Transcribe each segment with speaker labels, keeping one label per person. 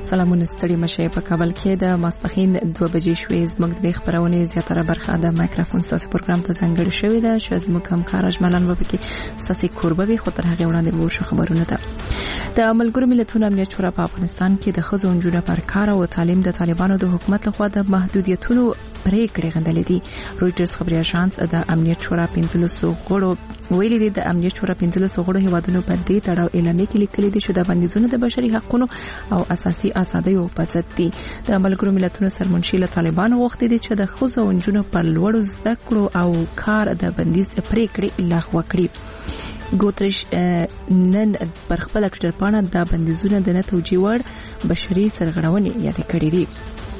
Speaker 1: سلامونه ستړي مشه په کابل کې د ماسپخین 2 بجې شوې زموږ د خبرونه زیاتره برخه د مایکروفون ساسي پروګرام ته ځانګړې شوې ده چې زموږ همکار اجملان وبکي ساسي کوربوي خو تر هغه وړاندې به ورشو خبرونه ده. د ملګرو ملتونو امنیت شورا په افغانستان کې د ښځو او نجونو پر کار او تعلیم د طالبانو د حکومت لخوا د محدودیتونو پریکړې غندلې دي. رويټرز خبري اژانس د امنیت شورا 15 غړو ویلي دي د امنیت شورا 15 غړو هیوادونو په دې تړاو اعلامیه کې لیکلي دي چې د بندیزونو د بشري حقوقو او اساسي آزادیو په ضد دي. د ملګرو ملتونو سرمنشي له طالبانو وغوښتي دي چې د ښځو او نجونو پر لوړو زده کړو او کار د بندیز پریکړې لغوه کړي. ګوتریش نن پر خپل ټویټر باندې د بندیزونو د نه توجیه وړ بشري سرغړونې یاد کړې دي.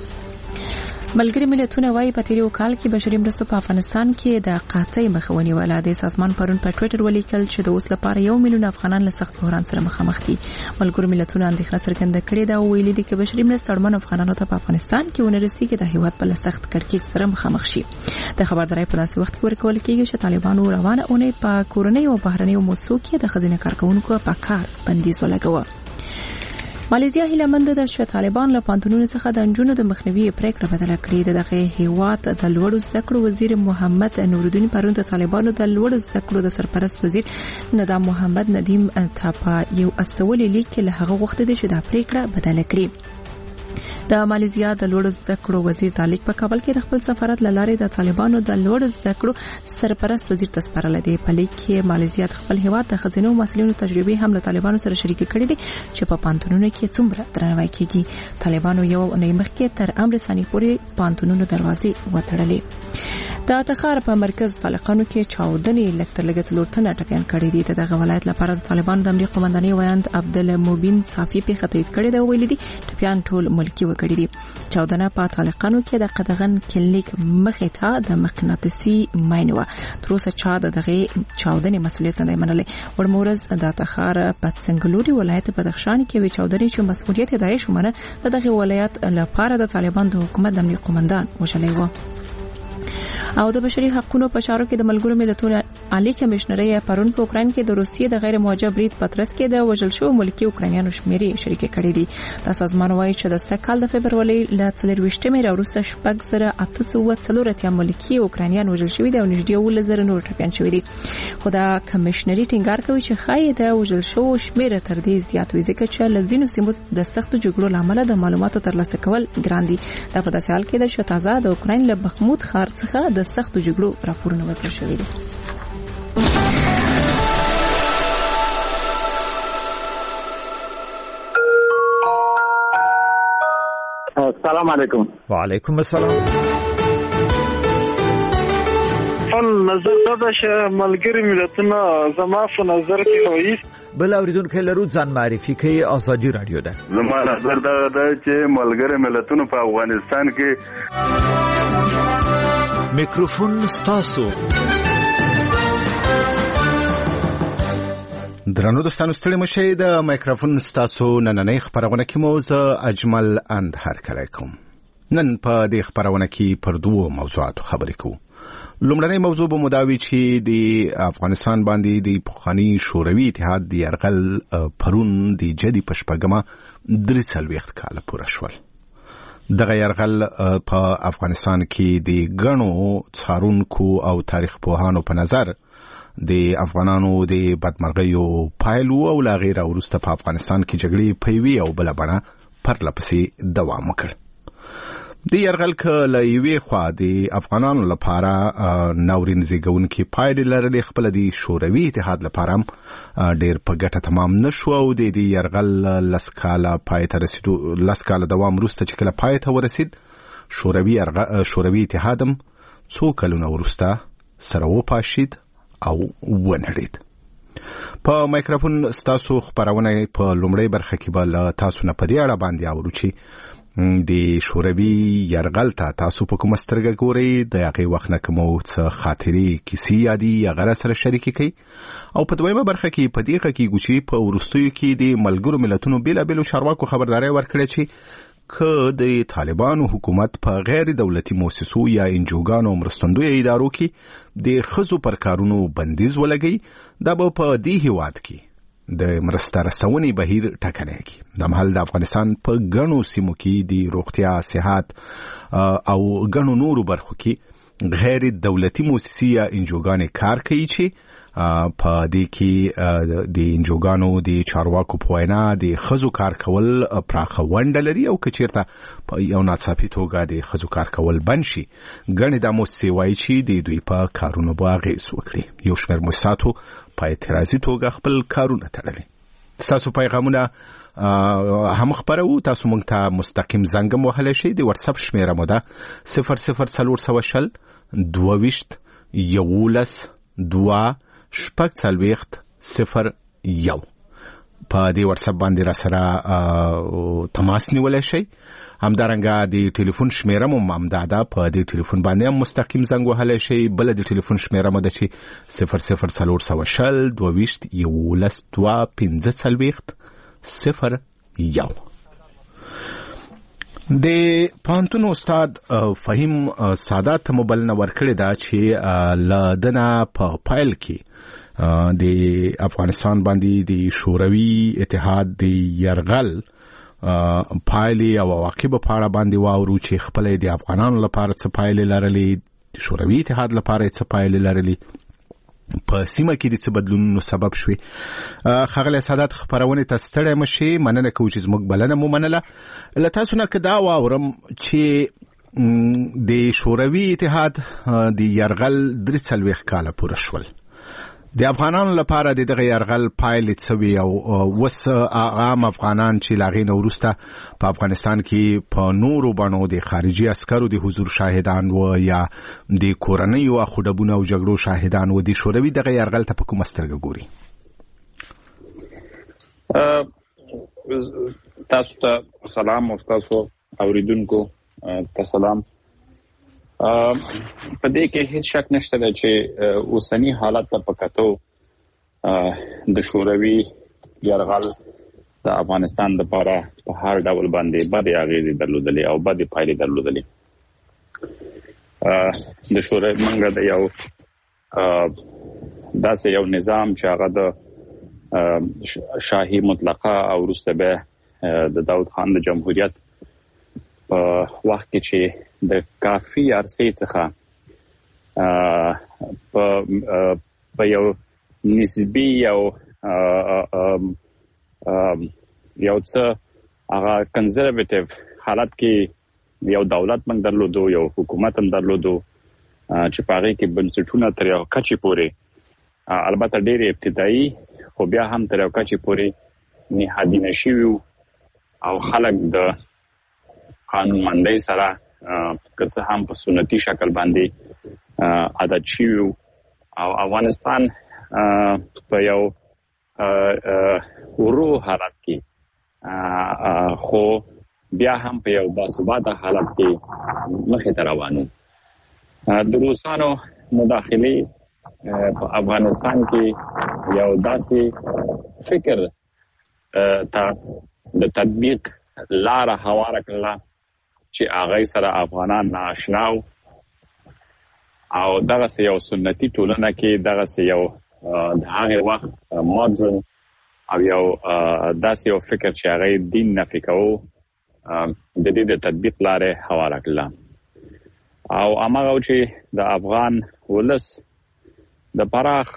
Speaker 1: ملګری ملتونه وايي په تیرو کال کې بشري مرستو په افغانستان کې د قحطۍ مخاوني ولادي سازمان پرون په ټویټر ولیکل چې د اوس لپاره 1 میلیون افغانان له سخت بحران سره مخامخ دي. ملګری ملتونه اندېښنه څرګنده کړې ده او ویلي دي چې بشري مرستو اړمن افغانانو ته په افغانستان کې ونرسي کې د هیواد په سخت کړکېچ سره مخامخ شي. د خبرداري په داسې وخت کې ورکول کېږي چې طالبانو روانه اونۍ په کورنۍ او بهرنۍ موسسو کې د خزینه کارکونکو په کار بندیز ولګوه. ماليزیا هیله مند ده چې طالبان له پانتونونو څخه د انجونو د مخنیوي پریکړه بدله کړې ده. دغه هیواد د لوړو زده کړو وزیر محمد نورالدین پرون د طالبانو د لوړو زده کړو د سرپرست وزیر ندام محمد ندیم ته په یو استولي لیک کې له هغه وخت د شدا پریکړه بدله کړې. د ماليزیا د لوړو زده کړو وزیر تالیک په کابل کې د خپل سفارت لاره د طالبانو د لوړو زده کړو سرپرست وزیر تسپارل دي. په لیک کې ماليزیا د خپل هیواد د خزینو مسلمانو تجربه هم له طالبانو سره شریک کړي دي چې په پانتونونو کې څومره درناوی کیږي. طالبانو یو نېمخ کې تر امر ثاني پورې پانتونونو دروازې وتړلې. د تخار په مرکز فلقانو کې چاودنې لکتر لګت لورتنه ټپيان کړي دي. دغه ولایت لپاره د طالبان د امریکا قومنداني ویاند عبدالمبین صافي په خطیت کړي دا ویل دي ټپيان ټول ملکی وکړي دي. چاودنه په طالقانو کې د قدغن کلینیک مخې ته د مقناطیسي ماینوه تر اوسه چا دغه چاودنې مسؤلیت نه منلې. ورمورز د تخار په څنګلوري ولایت په بدخشان کې وی چاودنې چې مسؤلیت دای شومره دغه ولایت لپاره د طالبان د حکومت د امنیت قومندان وشلې و. او د بشري حقوقو په چارو کې د ملګرو ملتونو عالی کمشنري پرون په اوکرين کې د روسیې د غیر موجب برید پترس کې د وژل شو ملکی اوکرانیانو شمیرې شریک کړي دي. د سازمان وايي چې د سکهال د فبرवरी ل 23 مې راوروسته شپږ زره 840 ملکی اوکرانیان وژل شوي دي او نږدې 1000 نور ټپيان شوي دي. خو د کمشنري ټینګار کوي چې خای د وژل شو شمیر تر دې زیات وي ځکه چې لزینو سیمو د سخت جګړو لامل د معلوماتو ترلاسه کول ګران دي. دا په داسې حال کې ده چې تازه د اوکرين له بخمود ښار څخه د سخت جګړو راپورونه ورکړل شوي دي.
Speaker 2: السلام علیکم.
Speaker 3: وعلیکم السلام.
Speaker 4: نظر دا چې ملګری ملتونه زما په نظر کې وایي
Speaker 3: بل اوریدونکو لرو ځان معرفي کوي ازادي رادیو ده.
Speaker 5: زما نظر دا چې ملګری ملتونه په افغانستان کې
Speaker 3: میکروفون ستاسو.
Speaker 6: درنو دوستانو ستړي مشه د میکروفون ستاسو نننۍ خبرونه کې موضوع اجمل اند هر کله کوم. نن په دې خبرونه کې پر دوه موضوعاتو خبرې کوو. لومړنۍ موضوع به مداوي چې د افغانستان باندې د پخوانی شوروي اتحاد د يرغل پرون د جدي پشپګما 3 کال پوره شول. دغه يرغل په افغانستان کې د غنو څارونکو او تاریخ پوهانو په نظر د افغانانو د بدمرغیو پایلو او لا غیر ورسته په افغانستان کې جګړې پیوي او بل بڼه پرلپسې دوام وکړ. د يرغل کله یوې خوا د افغانانو لپاره ناورین زیږونکي پایلې لرلې، خپل د شوروي اتحاد لپاره ډېر په ګټه تمام نشو او د يرغل لسکاله پایته رسیدو لسکاله دوام وروسته چې کله پایته ورسید شوروي اتحاد هم څو کلونه وروسته سره وپاشید او ونړید. په مایکروفون ستاسو خبرونه په لومړی برخه کې به تاسو نه په دې اړه باندې اورو چې د شوروي يرغل ته تاسو په کومه سترګه ګورئ، د هغې وخت نه کومو څه خاطرې کیسې یادي هغه سره شریکې کړئ، او په دویمه برخه کې په دې کې ګوچې په وروستیو کې د ملګرو ملتونو بیلابیلو چارواکو خبرداری ورکړې چې که د طالبانو حکومت په غیر دولتي مؤسسو یا انجوګانو مرستندوی ادارو کې د ښځو پر کارونو بندیز ولګي، دا به په دې هیواد کې د مرسته رسونې بهیر ټاکنی کی. د مهال د افغانستان په غنو سیمو کې د روغتیا، صحت او غنو نورو برخو کې غیر دولتي موسسې یا انجوګانې کار کوي چې په دې کې د انجوګانو د چارواکو په وینا د ښځو کار کول پراخه ونډه لري او که چېرته په یو ناڅاپي توګه د ښځو کار کول بند شي، ګڼې دا موسسې وایي چې د دوی په کارونو به اغېز وکړي. یو شمېر موسساتو په اعتراضي توګه خپل کارونه تړلي. ستاسو پیغامونه هم خپروو. تاسو موږ ته مستقیم زنګ هم وهلی شئ. د واتساپ شمېره مو ده 00420 22 11 2 0 په دې واتساپ باندې را سره تماس نیولای شئ. همدارنګه د ټلیفون شمیره مو همدا ده، په دې ټلیفون باندې هم مستقیم زنګ وهلی شئ. بله د ټلیفون شمیره مو ده چې 00420 22 11 2 0 د پوهنتون استاد فهیم سادات مبلنه ورکړې ده چې لدنه په پایل کې د افغانستان باندې د شوروي اتحاد د یرغل پایلې او عواقب په اړه باندې واورو چې خپل د افغانانو لپاره څه پایلې لرلې، د شوروي اتحاد لپاره څه پایلې لرلې، په سیمه کې د څه بدلونونو سبب شوي. ښاغلی سادات خپرونې ته ستړی مشي، مننه کوو چې زموږ بلنه مو منله. له تاسو نه که دا واورم چې د شوروي اتحاد د یرغل 43 کاله پوره شول، د افغانانو لپاره د دغه یرغل پایلې څه وي او اوس عام افغانان چې له هغې نه وروسته په افغانستان کې په نورو بڼو د خارجي عسکرو د حضور شاهدان و یا د کورنیو اخوډبونو او جګړو شاهدان و، د شوروي دغه یرغل ته په کومه سترګه ګوري؟
Speaker 7: تاسو ته سلام او تاسو اوریدونکو ته سلام. په دې کې هیڅ شک نشته چې اوسنی حالت ته پکاتو د شوروي یرغل د افغانستان لپاره په هر ډول باندې بد اغېزې درلودلې او بد پایلې درلودلې. د شوروي منګه د یو داسې یو نظام چې هغه د شاهي مطلقه او وروسته به د داود خان د جمهوریت په وخت کې چې د کافي عرصې څخه په یو نسبي او یو څه هغه کنزرویټیو حالت کې یو دولت من درلودو، یو حکومت هم درلودو چې په هغې کې بنسټونه تر یو کچې پورې البته ډېرې ابتدایي خو بیا هم تر یو کچې پورې نهادینه شوي او خلک د قانون مندۍ سره که څه هم په سنتي شکل باندې عادت شوي او افغانستان په یو ورو حالت کې خو بیا هم په یو باثباته حالت کې مخې ته روان وو. د روسانو مداخلې په افغانستان کې یو داسې فکر ته د تطبیق لاره هواره کړله چې هغه سره افغانان ناآشنا او دغه یو سنتي ټولنه کې دغه یو د هغه وخت ماډرن او یو داسې یو فکر چې هغه دین نفي کوو د دې د تطبیق لارې هواره کړله او هغه چې د افغان ولس د پراخ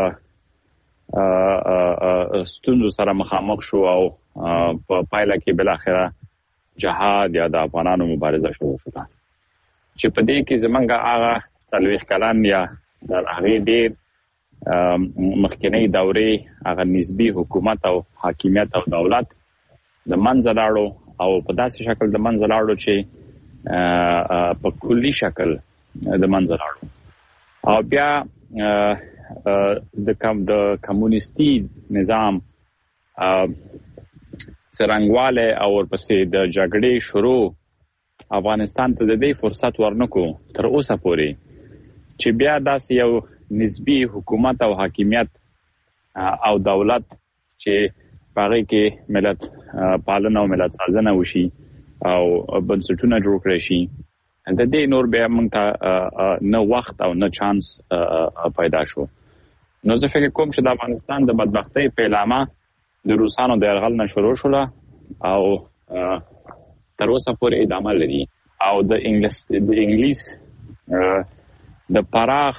Speaker 7: ستونزو سره مخامخ شو او په پایله کې بالاخره جهاد یا د افغانانو مبارزه شروع شوه چې په دې کې زمونږ هغه 40 کلن یا د هغې ډېر مخکنۍ دورې هغه نسبي حکومت او حاکمیت او دولت د منځه لاړو او په داسې شکل د منځه لاړو چې په کلي شکل د منځه لاړو او بیا د کمونیستي نظام څرنګواله او ورپسې د جګړې شروع افغانستان ته د دې فرصت ورنکو تر اوسه پورې چې بیا داسې یو نسبی حکومت او حاکمیت او دولت چې په هغې کې ملت پالنه او ملت سازنه وشي او بنسټونه جوړ کړی شي، د دې نور بیا موږ ته نه وخت او نه چانس پیدا شو. نو زه فکر کوم چې د افغانستان د بدبختۍ پیلامه د روسانو د یرغل نه شروع شوله او تر اوسه پورې ادامه لري او د انګلیس د پراخ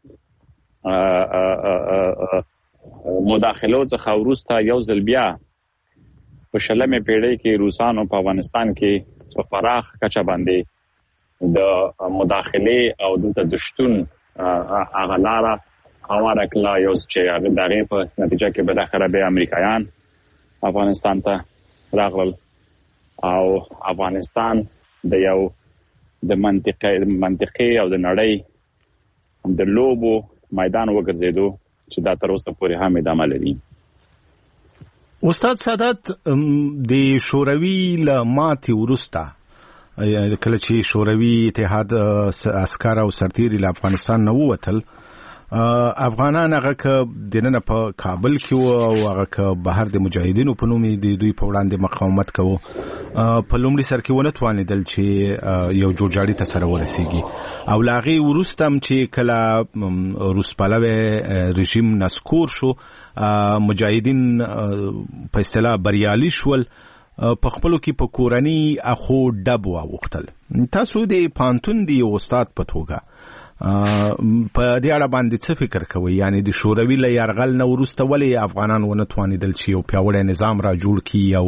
Speaker 7: مداخلو څخه وروسته یو ځل بیا په 20مې پیړۍ کې روسانو په افغانستان کې په پراخ کچه باندې د مداخله او د شتون هغه لاره هواره کړه یو چې دغه په نتیجه کې به داخله به امریکایان افغانستان ته راغلل او افغانستان د یو د منطقي او د نړۍ د لوبو میدان وګرځیدو چې دا تر اوسه پورې هم ادامه لري.
Speaker 6: استاد سادات د شوروي له ماتې وروسته کله چې شوروي اتحاد عسكر او سرتیري له افغانستان نه ووتل افغانان هغه ک دنه په کابل کې او هغه ک بهر د مجاهدینو په نوم د دوی په وړاندې مقاومت کوي په لومړي سر کې ونه توانیدل چې یو جوړجاړي ته سره ورسیږي او لاغي وروستم چې کله روس پلوي رژیم نسکور شو مجاهدین په اصطلاح بریالي شول په خپلو کې په کورنۍ اخو ډب واوختل. تاسو د پانتون دی استاد په توګه په دې اړه باندې څه فکر کوي؟ یعنی د شوروي له یرغل نه وروسته ولې افغانان ونه توانیدل چې یو پیاوړی نظام را جوړ کړي او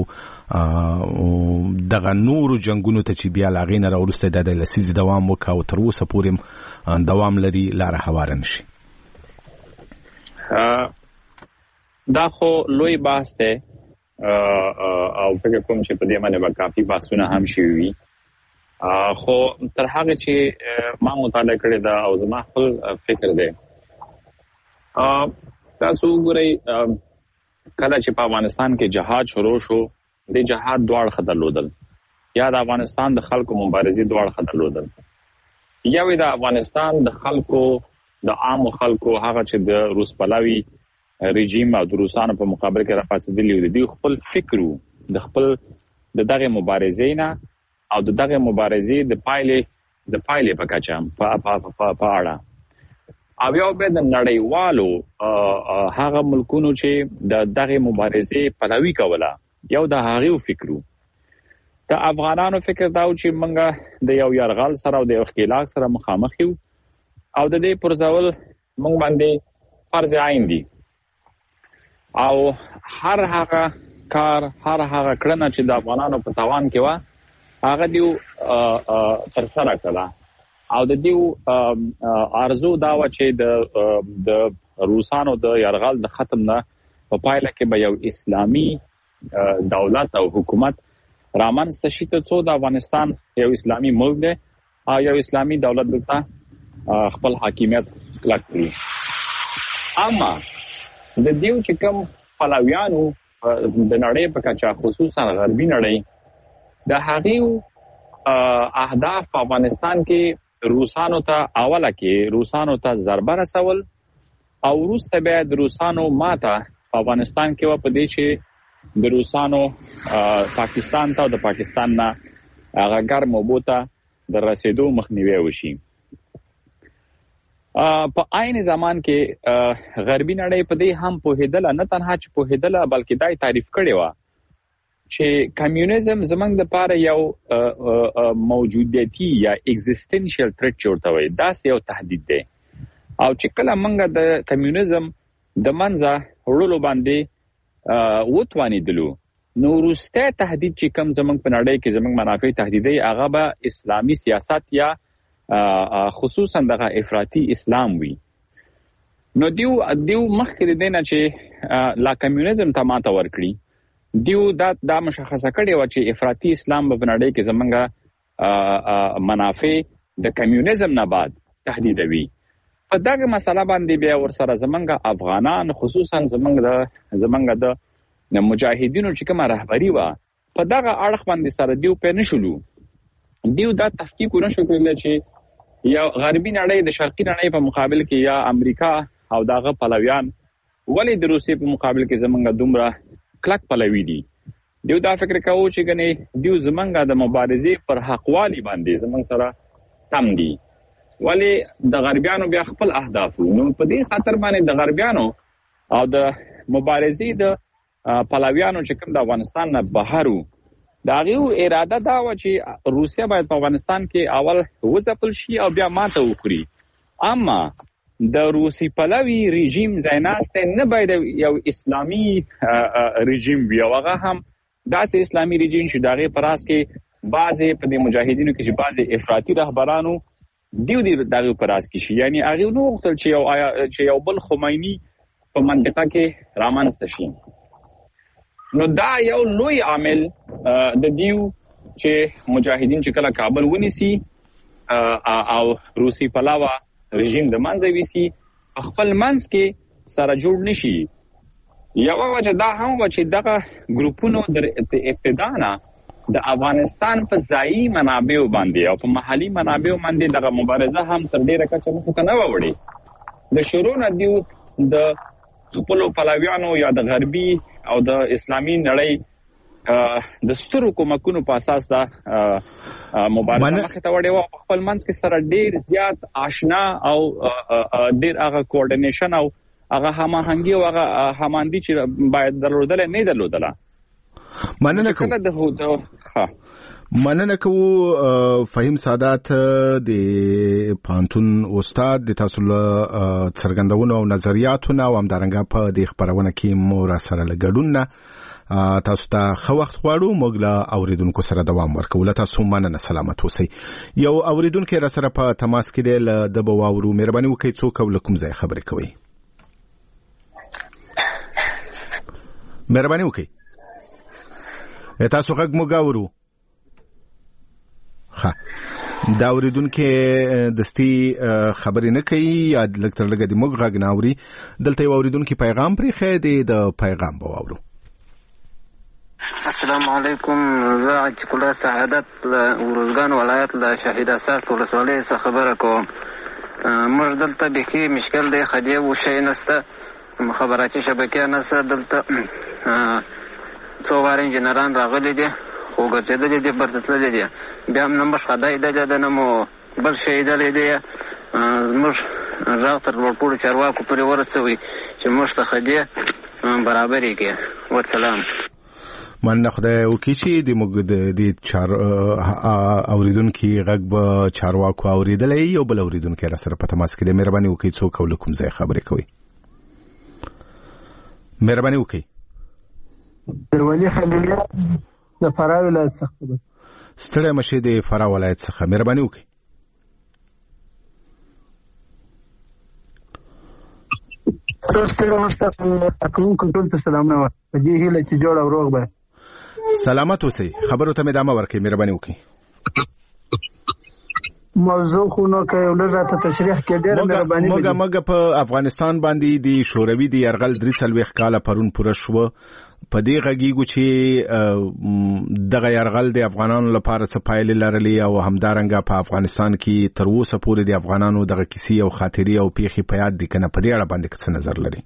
Speaker 6: دغه نورو جنگونو ته چې بیا لاغې نه راوروسته د لسیزې دوام وکړي او تر اوسه پورې دوام لري لاره هواره نشي؟
Speaker 7: دا خو لوی بحث دی او فکر کوم چې په دې باندې به کافي بحثونه هم شوي وي خو تر هغه چې ما مطالعه کړې ده او زما خپل فکر دی تاسو ګورئ کله چې په افغانستان کې جهاد شروع شو د جهاد دواړه درلودل یا د افغانستان د خلکو مبارزې دواړه درلودل یا د افغانستان د خلکو د عام خلکو هغه چې د روس پلاوي رژیم او د روسانو په مقابل کې راپاتېدلی و د خپل فکرو د خپل د دغه مبارزې نه او د دغه مبارزې د پایلې په کچه په اړه او یو به د نړیوالو هغه ملکونو چې د دغه مبارزې پلوي کوله یو د هغه فکرو د افغانانو فکر دا چې منګه د یو یرغل سره او د اختلاف سره مخامخ یو او د دې پرځول موږ باندې فرض عین دي او هر هغه کار هر هغه کړنه چې د افغانانو په توان کې و هغه دیو تر سره کړه او د دیو ارزو دا و چې د روسانو د یرغل د ختم نه په پایله کې به یو اسلامي دولت او حکومت رامنځته شي څو د افغانستان یو اسلامي ملک دی او یو اسلامي دولت دلته خپل حاکمیت کلک کړي. اما د دیو چې کوم پلویانو د نړۍ په کچه خصوصا غربي نړۍ د هغه اهداف په افغانستان کې روسانو ته اوله کې روسانو ته ضربه رسول او وروسته بیا د روسانو ماته په افغانستان کې و په دې چې د روسانو پاکستان ته او د پاکستان نه هغه ګرم اوبو ته د رسیدو مخنیوي وشي. په عین زمان کې غربي نړۍ په دې هم پوهېدل نه تنها چې پوهېدل بلکې دای تعریف کړي و چې کمیونیزم زمنګ د پاره یو موجودیتي یا ایگزیستنشل تھریټ جوړته وي دا یو تهدید دی او چې کله موږ د کمیونیزم د منځه وړلو باندې وتوانیدلو نو وروسته تهدید چې کوم زمنګ په نړۍ کې زمنګ منافع تهدیدي هغه به اسلامي سیاست یا خصوصا دغه افراطي اسلام وي. نو دیو مخکې دینه چې لا کمیونیزم ته ماته ورکړي دیو دا مشخصه کړي و چې افراطي اسلام په نړۍ کې زمونږه منافع د کمیونیزم نه بعد تهدیدوي. په دغه مسله باندې بیا ورسره زمونږه افغانان خصوصا زمونږه د مجاهدینو چې کومه رهبری و په دغه اړخ باندې سره دیو په نشولو دیو دا تحقیق نشو کړل چې یا غربي نړۍ د شرقي نړۍ په مقابل کې یا امریکا او دغه پلویان ولې د روسیې په مقابل کې زمونږه دومره کلک پلوي دي. دیو دا فکر کوو چې غني دیو زمونږه د مبارزې پر حقوالي باندې زمونږ سره تم دي ولی د غربیانو بیا خپل اهداف نو په دې خاطر باندې د غربیانو او د مبارزې د پلاویانو چې کوم د افغانستان نه بهر دا غو اراده دا و چې روسیا باید په افغانستان کې اول وځپل شي او بیا ماته وکړي. اما د روسي پلاوی رژیم زایناسته نه باید یو اسلامي رژیم وي او هغه هم داسې اسلامي رژیم چې دغه پراس کې بعضې په دې مجاهدینو کې چې بعضې افراطي رهبرانو دغه پراس کې شي. یعنی هغه نو وختل چې یو بل خمینی په منطقه کې رامنځته شي. نو دا یو لوی عامل د دیو چې مجاهدین چې کله کابل ونیسي او روسي پلاوا رژیم د منځه ویسي خپل منځ کې سره جوړ نشي. یو وجه دا هم و چې دغه ګروپونو د ابتدا نه د افغانستان په ځایي منابعو باندې او په محلي منابعو باندې دغه مبارزه هم تر ډیره کچه مخ ته نه وړي. د شروع نه دیو د خپل پلاویانو یا د غربي او د اسلامي نړۍ د سترو کومکونو په اساس دا مبارزه مخ ته وړي او خپل منځ کې سره ډیر زیات آشنا او ډیر هغه کوارډینیشن او هغه هماهنګي او هغه هماندي چې باید درلودل نه درلودل.
Speaker 6: مننه کوو فهیم سادات د پانتون استاد د تاسو له څرګندونو او نظریاتو او همدارنګه په د خبرونه کې مو را سره لګډون تاسو ته خو وخت غواړو موږ له اوریدونکو سره دوام ورکو. له تاسو مننه سلامت اوسئ. یو اوریدونکو را سره په تماس کې دی له د بواورو مهرباني وکړئ څوک ولکم ځای خبرې کوي. مهرباني وکړئ تاسو غږ مو گاورو. ها دا اوریدونکو دستی خبرې نه کوي یا لکتر لګه د موږ غږ نه اوري. دلته یو اوریدونکو پیغام پرې خې دی د پیغام بواورو.
Speaker 8: السلام علیکم. زه عجیب الله سعادت ورزګان ولایت له شهید اساس ولسوالۍ څخه خبره کوم. موږ دلته بخي مشکل دی خدای و شي نسته مخابراتي شبکې نسته. دلته څو واره انجنیران راغلي دي خو ګرځېدلي دي برتللي دي بیا هم نه موږ خدای د نه مو بل شي دلی دی. موږ غږ تر لوړپوړو چارواکو پورې ورسوي چې موږ ته خدای برابرې کړي. والسلام.
Speaker 6: مننه خدای وکړي چې د موږ د اوریدونکو غږ به چارواکو اوریدلی یو بل اوریدونکو را سره په تماس کې دی. مهرباني وکړئ څوک ولکم ځای خبرې کوي. مهرباني وکړئ.
Speaker 9: درولی خلیلیه د فراه ولایت څخه.
Speaker 6: ستړی مشه د فراه ولایت څخه. مهرباني وکړئ.
Speaker 9: ستړی مشته کوم کنټرول ته سلامونه په دې هیله چې جوړ او روغ به
Speaker 6: سلامت اوسئ. خبرو ته ادامه ورکړئ. مهرباني وکړئ.
Speaker 9: موضوع خو نو کې ولرته تشریح کې ډېر مهرباني.
Speaker 6: موږ په افغانستان باندې د شوروي د يرغل 43 کال پرون پوره شو. په دې غږیږو چې دغه يرغل د افغانانو لپاره څه پایلې لرلې او همدارنګه په افغانستان کې تر اوسه پورې د افغانانو دغه کیسې او خاطرې او پیښې په یاد دي کنه. په دې اړه باندې څه نظر لري؟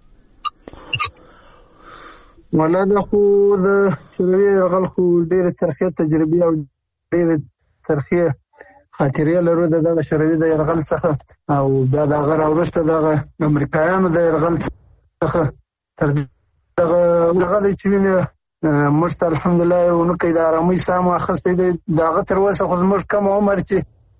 Speaker 9: ولاده خو د شوروي يرغل خو ډېر ترخه تجربه او ډېر ترخه خاطرې لرو دغه شوروي د يرغل څخه او بیا دغه راوړسته دغه امریکایانو د يرغل څخه تر دغه د چوینه مست الحمدلله نو کې د آرامي سامو اخستې دغه تر وسه خو موږ کم عمر چې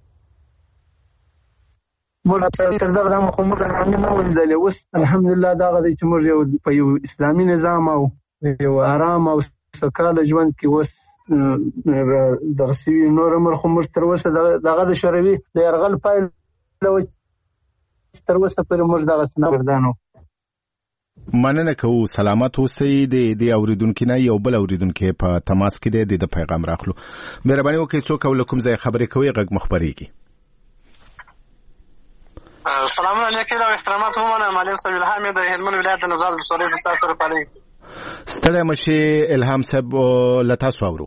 Speaker 9: موږ تر دغه خو موږ نه ولدل. اوس الحمدلله دغه چې موږ په یو اسلامي نظام او یو آرام او سوکاله ژوند کې اوس دغه سی نور عمر خو موږ تر وسه دغه د شوروي د يرغل پایل تر وسه پر موږ دغه سنبردانو.
Speaker 6: مننه کوو. سلامت اوسئ. د اوریدونکو نه یو بل اوریدونکو په تماس کې دی د پیغام راخلو. مهرباني وکړئ څوک ولکم ځای خبرې کوي. غږ مخبريږي.
Speaker 10: سلام علیکم او احترامات ومنه. معلم صاحب الهام د هلمند ولایت د نوزاد ولسوالۍ څخه سره پالي.
Speaker 6: ستړی مشه الهام صاحب لتا سوورو.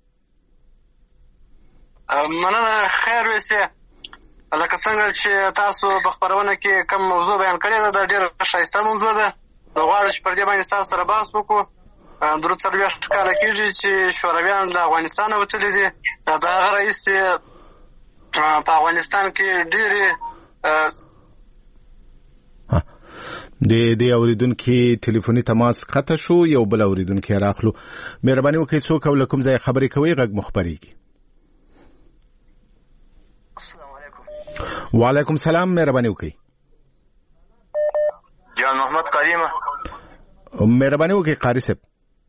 Speaker 10: مننه. خیر وسه لکه څنګه چې تاسو په خبرونه کې کوم موضوع بیان کړی دا ډېر ښایسته موضوع ده. غواړم چې پر دې باندې تاسو سره بحث وکړو. درود څلوېښت کاله کېږي چې شورویان له افغانستانه وتلي دي. د هغه رئیس په افغانستان کې ډېرې
Speaker 6: د اوریدونکو ټلیفوني تماس قطع شو. یو بل اوریدونکو راخلو. مهرباني وکړئ څوک او کوم ځای خبرې کوي غږ مخبريږي.
Speaker 11: السلام علیکم.
Speaker 6: وعلیکم السلام. مهرباني وکړئ.
Speaker 11: جان محمد قریمه.
Speaker 6: مهرباني وکړئ قاری صاحب.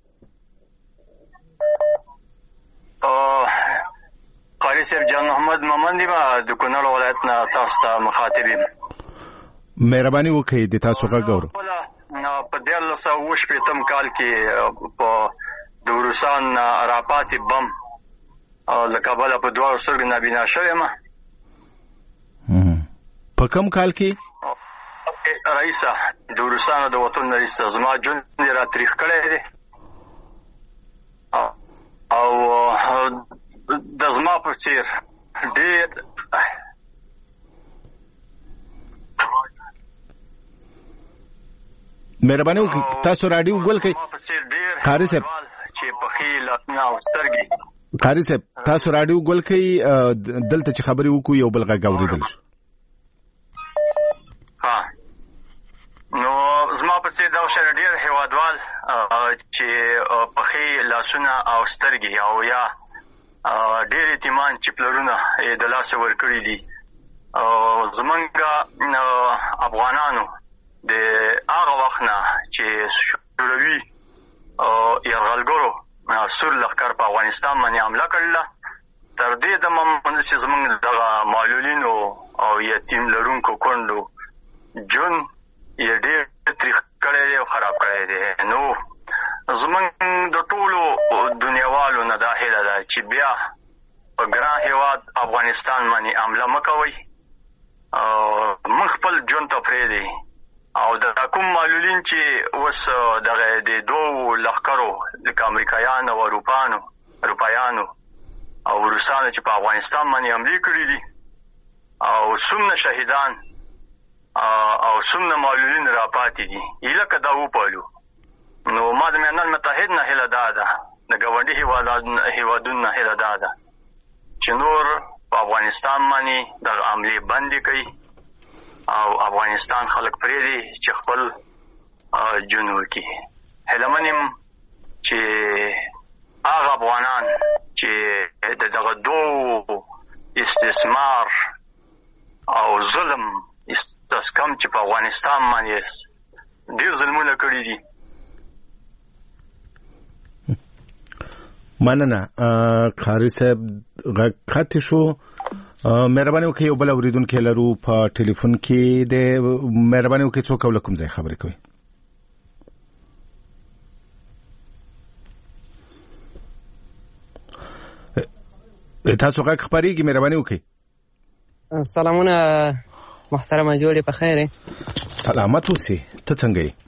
Speaker 11: قاری صاحب جان محمد ممندی ما د کونړ ولایت نه تاسو ته مخاطب یم.
Speaker 6: مهرباني وکړئ د تاسو غږ اورو.
Speaker 11: په 1928 کال کې په د روسان راپاتې بم د کابل په دوه سترګې نابینا شوی ما.
Speaker 6: په کوم کال کې؟
Speaker 11: رئیسه د روسانو د وطن رئیس زما جون را تاریخ کړی دی او د زما په څیر ډېر
Speaker 6: مهرباني وکړئ تاسو رادیو ګل کړئ. قاری صاحب
Speaker 11: چې په خیل او سترګې
Speaker 6: قاری صاحب تاسو رادیو ګل کړئ دلته چې خبرې وکړو یو بل غږ اوریدل شي.
Speaker 11: نو زما په څیر دا شر ډیر هیوادوال چې په خیل لاسونه او سترګې او یا ډیر ایتمان چې پلرونه د لاس ورکړي دي زمونږ افغانانو د هغه وخت نه چې شوروي یرغلګرو سور لښکر په افغانستان باندې حمله کړله تر دې دمه چې زمونږ دغه معلولینو او یتیم لرونکو کونډو جون یې ډېر تریخ کړی دی او خراب کړی دی. نو زمونږ د ټولو دنیاوالو نه دا هیله ده چې بیا په ګران هیواد افغانستان باندې حمله مه کوئ موږ خپل ژوند ته پرېږدئ او د کوم معلولین چې اوس دغه د دوو لښکرو لکه امریکایانو او اروپایانو او روسانو چې په افغانستان باندې حملې کړي دي او څومره شهیدان او څومره معلولین راپاتې دي هیله که دا وپالو. نو ما د ملل متحد نه هیله دا ده د ګاونډي هیوادونو نه هیله دا ده چې نور په افغانستان باندې دغه حملې بندې کړي او افغانستان خلک پرېږدي چې خپل ژوند وکړي. هیله من یم چې هغه افغانان چې دغه دوو استثمار او ظلم استحکام چې په افغانستان باندې ډېر ظلمونه کړي دي.
Speaker 6: مننه قاری صاحب غږ قطع شو. مهرباني وکړئ یو بل اوریدونکي لرو په ټلیفون کې د مهرباني وکړئ څوک او کوم ځای خبرې کوي. تاسو غږ خبرېږي مهرباني وکړئ.
Speaker 12: سلامونه محترمه جوړې په خیر
Speaker 6: سلامت اوسې ته څنګه یې؟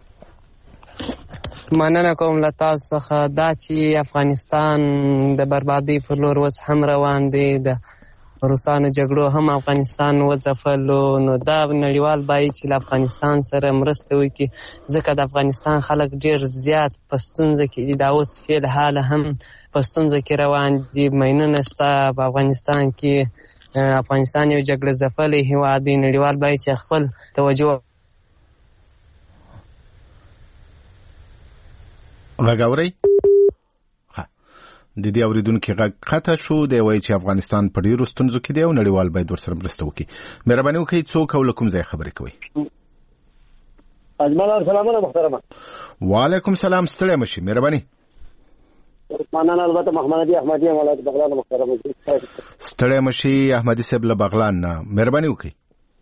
Speaker 12: مننه کوم له تاسو څخه دا چې افغانستان د بربادۍ پر لور اوس هم روان دی د روسانو جګړو هم افغانستان وځپلو نو دا نړیوال باید چې له افغانستان سره مرسته وکړي ځکه د افغانستان خلک ډېر زیات په ستونزه کې دي دا اوس فعل حال هم په ستونزه کې روان دي ماینونه شته په افغانستان کې افغانستان یو جګړه ځپلی هیواد دی نړیوال باید چې خپل توجه
Speaker 6: غږ اورئ؟ د دې اوریدونکو غږ قطع شو دی وایي چې افغانستان په ډېرو ستونزو کې دی او نړیوال باید ورسره مرسته وکړي. مهرباني وکړئ څوک او له کوم ځای خبرې کوئ؟
Speaker 13: اجمل سلامونه محترمه.
Speaker 6: وعلیکم سلام ستړی مشي مهرباني.
Speaker 13: مننه البته محمدي احمدي ولایت بغلان محترمه.
Speaker 6: ستړی مشي احمدي صاحب له بغلان نه مهرباني وکړئ.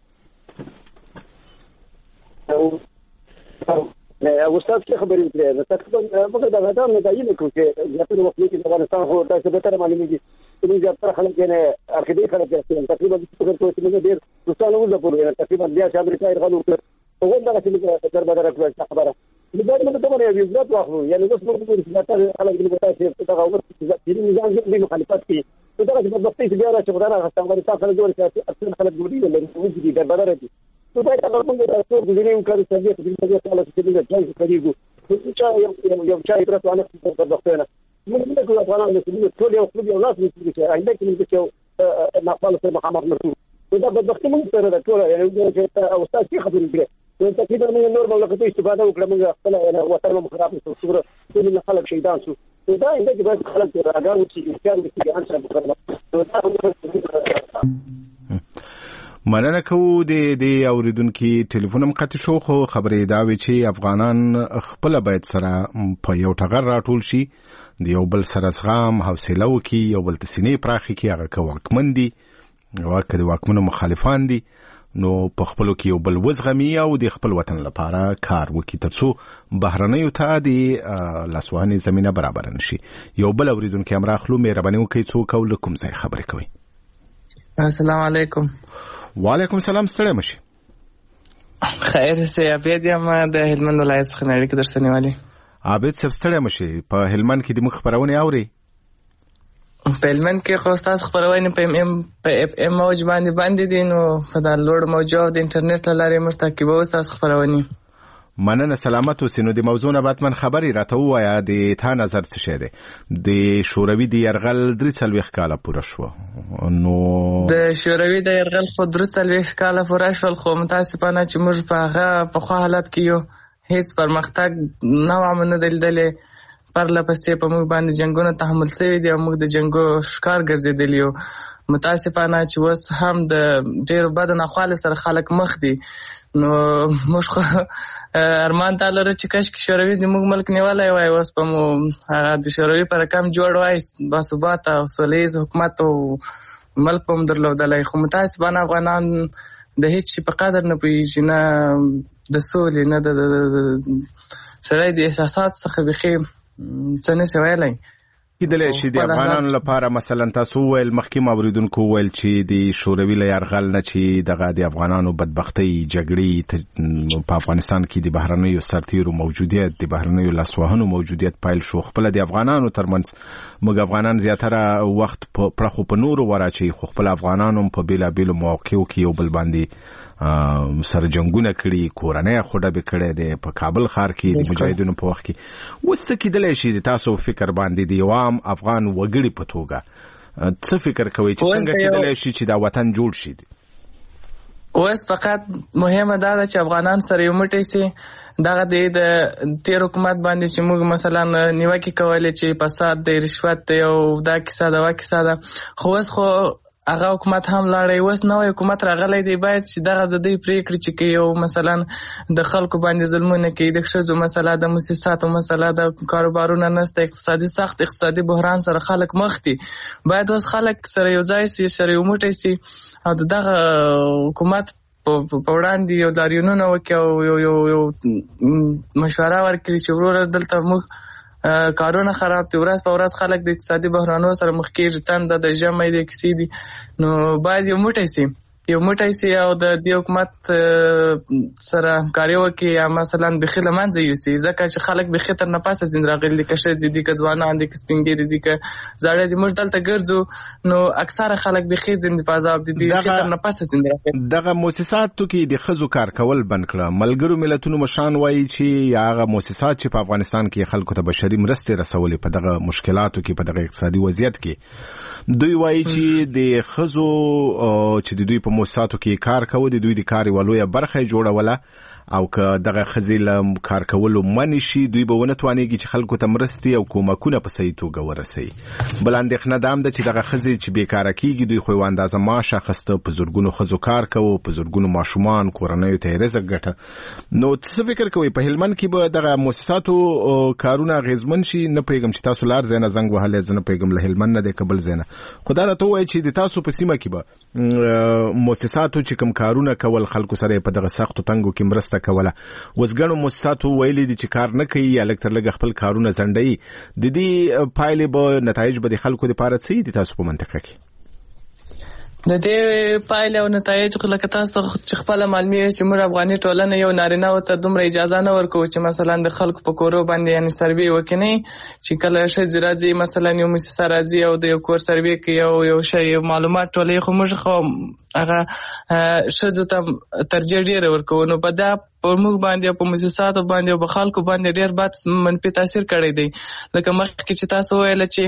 Speaker 13: استاد څه خبرې وکړې تقریبا موږ دا غواړو نه دایې کوو چې زیاتره وخت کې افغانستان خو تاسو به تر معلومیږي چې موږ زیاتره خلک نه عقیدې خلک دي تقریبا څه کوي چې موږ ډېر روسانو وځپورو تقریبا بیا چې امریکا یې غلو کړ او دا چې موږ دربار راکړل خبره دا موږ ته باندې یو ځات واخلو یعنی اوس موږ چې زیاتره خلک دې تاسو ته دا وخت چې نظام دې مخالفت کوي دا چې په وخت کې بیا راځي خبره راځي افغانستان خلک جوړ کړي اصل خلک جوړي ولې دربار راځي تو دا هغه موږ تاسو د دې یو کار چې دې په دې حالت کې موږ ځان کوو چې یو چا یې ترڅو نه په دغه موږ نه کوو افغانان چې موږ ټول یو خپل یو لاس نیسي چې آینده کې موږ چې مخالفت سره مخامخ نشو دا په وخت موږ سره دا ټول یو چې او تاسو خبرې کړې نو تقریبا موږ نور مملکتونو استفاده وکړه، موږ خپل وطن مو خراب کړو، څومره ټول خلک شهیدان شو. نو دا انده چې باید خلک راګاو چې احتیاط وکړي ان شاء الله. نو دا
Speaker 6: مننه کوو د اوریدونکو ټلیفون هم قطع شو، خو خبرې دا وی چې افغانان خپل باید سره په یو ټغر راټول شي، د یو بل سره زغم حوصله وکړي، یو بل ته سینې پراخې کړي. هغه که واکمن دي او که د واکمنو مخالفان دي نو په خپلو کې یو بل وزغمي او د خپل وطن لپاره کار وکړي تر څو بهرنیو ته د لاسوهنې زمینه برابر نشي. یو بل اوریدونکی هم راخلو، مهرباني وکړئ څوک او له کوم ځای خبرې کوئ؟
Speaker 14: السلام علیکم.
Speaker 6: وعلیکم السلام. ستړی مشي.
Speaker 14: خیر سه عبید یم د هلمند ولایت څخه نړۍ کې درسنې والی.
Speaker 6: عابد صاحب ستړی مشي. په هلمند کې د مخ خبرونه اوري؟
Speaker 14: په هلمند کې خو تاسو خبرونه په اف ام موج باندې دي، نو په دا لوړ موج او د انټرنیټ لارې مرتکبه اوس تاسو خبرونه.
Speaker 6: مننه، سلامت اوسئ. نو د موضوع نه بعد من خبري راته وایا، د تا نظر څه شه دی؟ د شوروي د يرغل 43 کاله پوره شو، نو
Speaker 14: د شوروي د يرغل خو 43 کاله پوره شول، خو متاسفانه چې موږ په هغه په خو حالت کې یو هیڅ پرمختګ نه و نه دلدلې. پرله پسې په موږ باندې جنگونه تحمل شوي دي او موږ د جنگو ښکار ګرځېدلي یو. متاسفانه چې اوس هم د ډېرو بدو ناخوالو سره خلک مخ دي. نو موږ خو ارمان ته لرو چې کاشکې شوروي د موږ ملک نیولی وای، اوس به مو هغه د شوروي په رقم جوړ وای، باثباته او سوله ییز حکومت او ملک به مو درلودلی. خو متاسفانه افغانان د هیڅ شي په قدر نه پوهېږي، نه د سولې نه د سړی د احساسات څخه بیخي څه نشي ویلی.
Speaker 6: کیدلی شي د افغانانو لپاره مثلا تاسو ویل مخکې اوریدونکو ویل چې د شوروي له یرغل نه چې دغه د افغانانو بدبختۍ جګړې په افغانستان کې د بهرنیو سرتیرو موجودیت، د بهرنیو لاسوهنو موجودیت پیل شو. خپل د افغانانو ترمنځ موږ افغانان زیاتره وخت په پرخو په نورو وراچي، خو خپل افغانانو په بیلابیلو مواقعو کې یو بل باندې سره جنگونه کړي، کورنۍ خوډه به کړي دي په کابل ښار کې د مجاهدینو په وخت کې. اوس څه کېدلی شي د تاسو فکر باندې د یو عام افغان وګړي په توګه څه فکر کوئ چې څنګه کېدلی شي چې دا وطن جوړ شي؟
Speaker 14: اوس فقط مهمه دا ده چې افغانان سره یو موټی سي. دغه د تیر حکومت باندې چې موږ مثلا نیوکې کولې چې فساد دی، رشوت دی او دا کیسه ده وا کیسه ده، خو اوس خو هغه حکومت هم لاړی. اوس نوی حکومت راغلی دی، باید چې دغه د دوی پرېکړې چې کوي او مثلا د خلکو باندې ظلمونه کوي، د ښځو مسله، د مؤسساتو مسله، د کاروبارونه نشته، اقتصادي سخت اقتصادي بحران سره خلک مخ دي. باید اوس خلک سره یو ځای سي، سره یو موټی سي او دغه حکومت په وړاندې یو لاریونونه وکړي او یو مشوره ورکړي چې وروره دلته موږ کارونه خراب دي، ورځ په ورځ خلک د اقتصادي بحرانونو سره مخ کېږي، تنده د ژمي د کیسې دي. نو باید یو موټی سي او د دې حکومت سره همکاري وکړي یا مثلا بیخي له منځه یوسي، ځکه چې خلک بیخي تر نه پاسه ځین راغلي دي، که ښځې دي، که ځوانان دي، که سپین ږیري دي، که زاړه دي. موږ دلته ګرځو نو اکثره خلک بیخي ځین په عذاب دي، بیخي تر نه پاسه ځین راغلي.
Speaker 6: دغه مؤسساتو کې د ښځو کار کول بند کړه. ملګرو ملتونو مشران وایي چې هغه مؤسسات چې په افغانستان کې خلکو ته بشري مرستې رسولې په دغه مشکلاتو کې، په دغه اقتصادي وضعیت کې، دوی وایي چې د ښځو چې د دوی په مؤسساتو کې کار کوي، د دوی د کار یوه لویه برخه یې جوړوله، او که دغه ښځې له کار کولو منې شي دوی به ونه توانېږي چې خلکو ته مرستې او کومکونه په صحیح توګه ورسوي. بل اندېښنه دا هم ده چې دغه ښځې چې بېکاره کېږي دوی خو یوه اندازه معاش اخیسته، په زرګونو ښځو کار کوو، په زرګونو ماشومان کورنیو ته یې رزق ګټه. نو څه فکر کوئ په هلمند کې به دغه مؤسساتو کارونه اغېزمن شي؟ نه پوهېږم چې تاسو لار ځای نه زنګ وهلی، زه نه پوهېږم له هلمند نه دی که بل ځای نه، خو دا راته ووایي چې د تاسو په سیمه کې به مؤسساتو چې کوم کارونه کول، خلکو سره په دغه سختو تنګو کې مرسته کوله. اوس ګڼو مؤسساتو ویلي دي چې کار نه کوي یا لږ تر لږه خپل کارونه ځنډوي. د دې پایلې به نتایج به د خلکو دپاره څه دي تاسو په منطقه کې؟
Speaker 14: د دې پایلې او نتایج خو لکه تاسو چې خپله معلومېږي چې موږ افغاني ټولنه یو نارینهو ته دومره اجازه نه ورکوو چې مثلا د خلکو په کورو باندې یعنې سروې وکړي، چې کله ښځې راځي مثلا یو مؤسسه راځي او د یو کور سروې کوي او یو شی معلومات ټولوي، خو موږ خو هغه ښځو ته ترجیح ډېره ورکوو. نو په دا په موږ باندې په مؤسساتو باندې او په خلکو باندې ډېر بد منفي تاثیر کړی دی. لکه مخکې چې تاسو ویل چې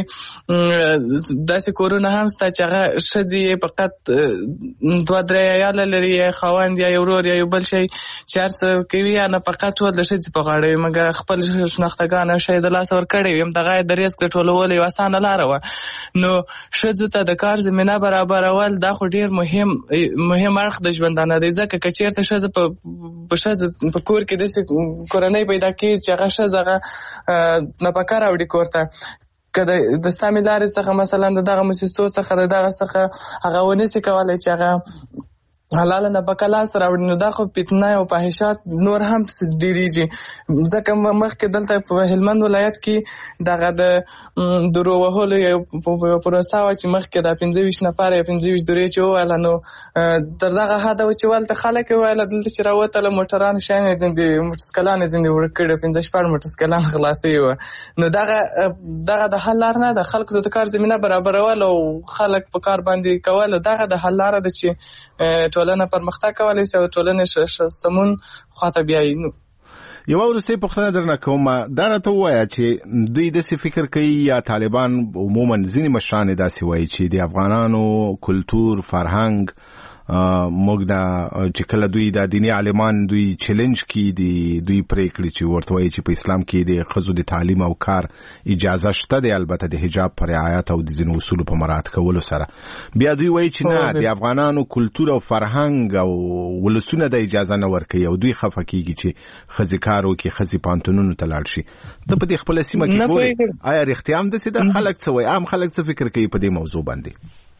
Speaker 14: داسې کورونه هم شته چې هغه ښځې فقط 2-3 عیاله لري، یا خاوند یا یو ورور یا یو بل شی چې هر څه کوي یا نفقه ټول د ښځې په غاړه وي، مګر خپل شناختګان او شی د لاسه ورکړی وي. همدغه د رزق د ټولولو یوه اسانه لاره وه. نو ښځو ته د کار زمینه برابرول دا خو ډېر مهم اړخ د ژوندانه دی، ځکه که چېرته ښځه په کور کې داسې کورنۍ پیدا کېږي چې هغه ښځه هغه نفقه راوړي کور ته، که د سمې لارې څخه مثلا د دغه موسسو څخه د دغه څخه هغه ونشي کولی چې هغه حلاله نفقه لاسته راوړي، نو دا خو فتنه او فاحشات نور هم ډېرېږي. ځکه مخکې دلته په هلمند ولایت کې دغه د درو وهلو یو پروسه وه چې مخکې دا 25 نفره یا 25 درې چې وویله، نو تر دغه حده و چې ولته خلک یې وویله دلته چې راوتله موټران شیان یې ځینې موټرسکلان یې ځینې ورک کړي، 15-16 موټرسکلان خلاص شوي وه. نو دغه د حل لار نه ده، خلکو ته د کار زمینه برابرول او خلک په کار باندې کول، دغه د حل لاره ده چې ټولنه پرمختګ کولی شي او ټولنې سمون خواته بیایي.
Speaker 6: یوه وروستۍ پوښتنه درنه کوم، دا راته ووایه چې دوی داسې فکر کوي یا طالبان عموما ځینې مشران یې داسې وایي چې د افغانانو کلتور فرهنګ موږ نه چې کله دوی د دیني عالمان دوی چیلنج کی دي، دوی پریکړي چې ورته وایي چې په اسلام کې د ښځو د تعلیم او کار اجازه شته دی، البته د حجاب پر رعایت او د ځینو اصولو په مراعات کولو سره، بیا دوی وایي چې نه د افغانانو کلتور او فرهنګ او ولسونه د اجازه نه ورکوي او دوی خفه کیږي چې ښځې کار وکړي، ښځې پوهنتونونو ته لاړ شي. ته په دې خپله سیمه کې ګورې آیا رښتیا هم داسې ده؟ خلک څه وایي؟ عام خلک څه فکر کوي په دې موضوع باندې؟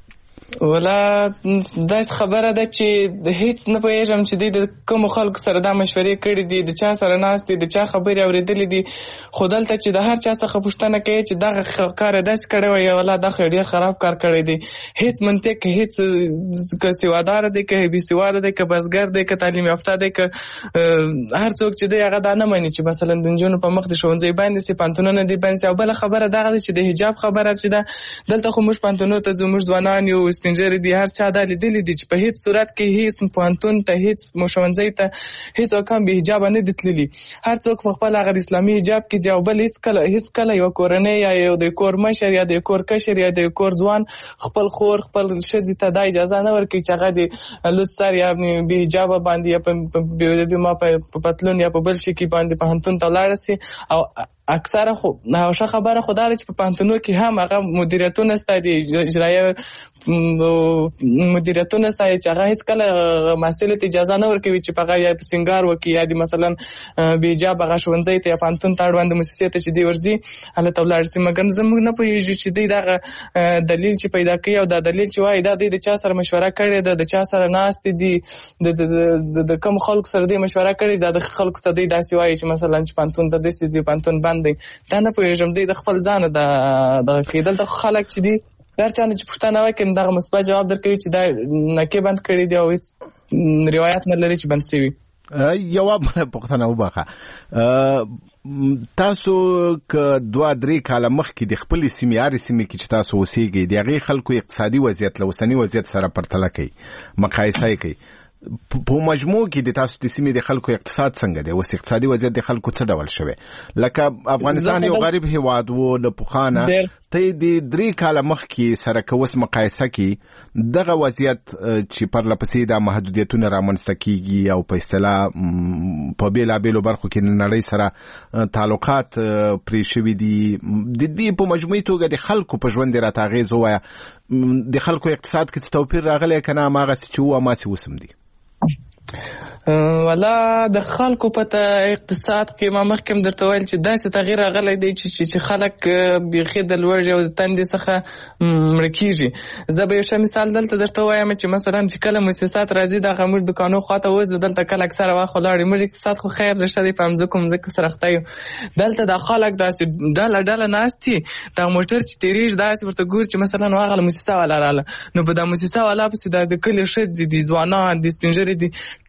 Speaker 14: ولا داسې خبره ده چې هیڅ نه پوهېږم چې دوی د کومو خلکو سره دا مشورې کړي دي، د چا سره ناست دي، د چا خبرې اورېدلې دي. خو دلته چې د هر چا څخه پوښتنه کوي چې دغه کار یې داسې کړی وی یا ولا دا خو ډېر خراب کار کړی دی، هیڅ منطق، هیڅ که سوادار دی که بې سواده دی که بزګر دی که تعلیم یافته دی که هر څوک چې دی هغه دا نه مني چې مثلا د نجونو په مخ د ښوونځي باندې سي، پوهنتونونه دې بند سي. او بله خبره دغه ده چې د حجاب خبره چې ده، دلته خو موږ پوهنتونونو ته ځو، موږ ځوانان یو سپینږیري دي، هر چا دا لیدلي دي چې په هیڅ صورت کې هیڅ پوهنتون ته هیڅ ښوونځي ته هیڅ کم بې حجابه نه دي تللي. هر څوک په خپل هغه د اسلامي حجاب کې دي او بل هیڅ کله یو کورنۍ یا یو د کور مشر یا د کور کشر یا د کور ځوان خپل خور خپل ښځې ته دا اجازه نه ورکوي چې هغه د لوڅ سر یا بې حجابه باندې یا په پتلون یا په بل شي کې باندې پوهنتون ته ولاړه سي. او اکثره خو ښه خبره خو دا ده چې په پوهنتونونو کې هم هغه مدیریتونه شته دي، اجرایه مدیریتونه شته چې هغه هېڅکله محصلې ته اجازه نه ورکوي چې په هغه یا په سینګار وکړي یا د مثلا بې حجاب هغه ښوونځي ته یا پوهنتون ته اړوند موسسې ته چې دی ورځي هلته ولاړ شي. مګر زموږ نه پوهېږو چې دوی دغه دلیل چې پیدا کوي او دا دلیل چې وایي دا دوی د چا سره مشوره کړې ده، د چا سره ناستې دي، د کوم خلکو سره دوی مشوره کړې ده، د خلکو ته دوی داسې وایي چې مثلا چې پوهنتون ته داسې ځي، پوهنتون بند دی. دا نه پوهېږم دوی د خپل ځانه دغه کوي. دلته خلک چې دي هر چا نه چې پوښتنه وکړي دغه مثبت جواب درکوي چې دا نکې بند کړي دي او هېڅ روایت نه لري چې بند شوي.
Speaker 6: یوه پوښتنه وبخښه، تاسو که 2-3 کاله مخکې د خپلې سیمې هرې سیمې کې چې تاسو اوسېږئ د هغې خلکو اقتصادي وضعیت له اوسني وضعیت سره پرتله کوي، مقایسه یې کوي، په مجموع کې د تاسو د سیمې د خلکو اقتصاد څنګه دی؟ اوس اقتصادي وضعیت د خلکو څه ډول شوی؟ لکه افغانستان یو غریب هیواد و له پخوانه، ته د 3 کاله مخکې سره که اوس مقایسه کې دغه وضعیت چې پرله پسې دا محدودیتونه رامنځته کیږي او په اصطلاح په بېلابېلو برخو کې نړۍ سره تعلقات پرې شوي دي، د دې په مجموعي توګه د خلکو په ژوند راته اغېز ووایه، د خلکو اقتصاد کې څه توپیر راغلی که نه هماغسې چې و هماسې اوس هم دي؟
Speaker 14: ولا د خلکو په اقتصاد کې ما مخکې هم درته ویل چې داسې تغییر راغلی دی چې خلک بیخي د لوږې او د تندې څخه مړه کېږي. زه به یو ښه مثال دلته درته وایم چې مثلا چې کله مؤسسات راځي دغه موږ دوکانو خواته وځو، دلته کله اکثره وخت ولاړ موږ اقتصاد خو خیر رښه دی په مځکو سره اخته یو، دلته د خلک داسې ډله ناست دي، دغه موټر چې تېرېږي داسې ورته ګوري چې مثلا هغه مؤسسه والا راغله، نو په دا مؤسسه والا پسې د کلي ښځې دي، ځوانان دي، سپین ږیري دي، ټول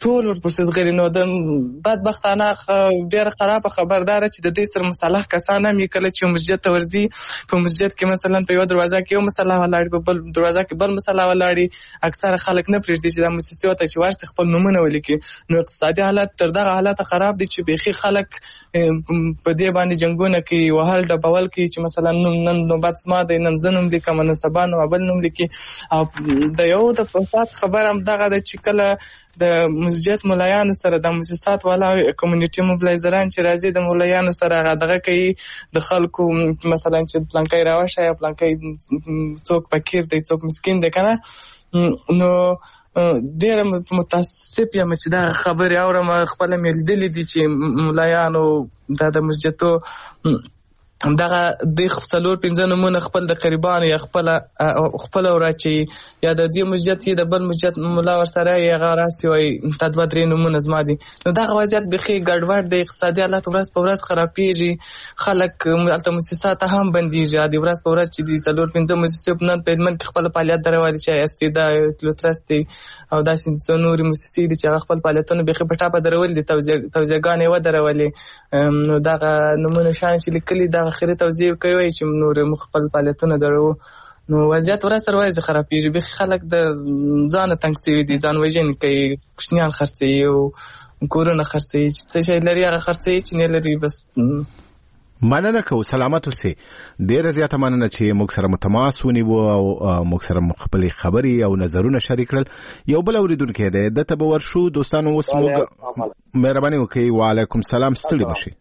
Speaker 14: پروسس غیر. نو د بدبختانه ډېر خراب خبردار چې د دې سره مصالح کسان هم کله چې مسجد ته ورځي په مسجد کې مثلا په یو دروازه کې یو مصالح ولاړ په بل دروازه کې بل مصالح ولاړ اکثر خلک نه پرېږدي چې د مؤسسې ته چې ورسې خپل نومونه ولیکي. نو اقتصادي حالت تر دغه حالت خراب دي چې بيخي خلک په دې باندې جنگونه کوي وهل ډبول کوي چې مثلا نن نوبت ما د نن زنم لیکم نن سبا نو بل نوم لیکي. او د یو د فساد خبر هم دغه د چې کله د مسجد مولایانو سره د مؤسسات والا کمیونټي موبلایزران چې راځي د مولایانو سره دغه کوي د خلکو مثلا چې پلانکای راوشه یا پلانکای څوک فقیر دی څوک مسکین دی کنه. نو ډېر متاسف یم چې دا خبرې اورم خپل مې لیدلې دي چې مولایانو د مسجدو دغه د 4-5 نمونه خپل د قریبانو یا خپل وراچي یا د دې مسجد کې د بل مسجد مولا ور سره یې غاراسي وي د 2-3 نمونه زما دي. نو دغه وضعیت بخي ګډوډ د اقتصادي حالت ورځ په ورځ خرابېږي. خلک الته مؤسسات هم بنديږي د ورځ په ورځ چې د 4-5 مؤسسې په نن په من خپل فعالیت دروالي چې استدا لوترستي او داسې څنوري مؤسسې دي چې خپل فعالیتونه بخي په ټاپه درول دي توزیعګانې و درولي. نو دغه نمونه شان چې لیکلي د اخري توزیع کوي چې نور مخبل فعالیتونه درو. نو وضعیت ورځ تر ورځې خرابېږي. به خلک د ځان تنګ سوي دي ځان وژنې کوي کوچنیان خرڅوي او کورونه خرڅوي چې څه شی لري هغه خرڅوي چې نه لري بس.
Speaker 6: مننه کوم سلامت اوسئ. ډېر زیاته مننه چې موږ سره متماس ونیو او موږ سره خپل خبرې او نظرونه شریک کړل. یو بل اوریدونکو دی د ته به ورشو دوستانو اوس موږ مهرباني وکړئ. وعلیکم السلام ستړي بشئ.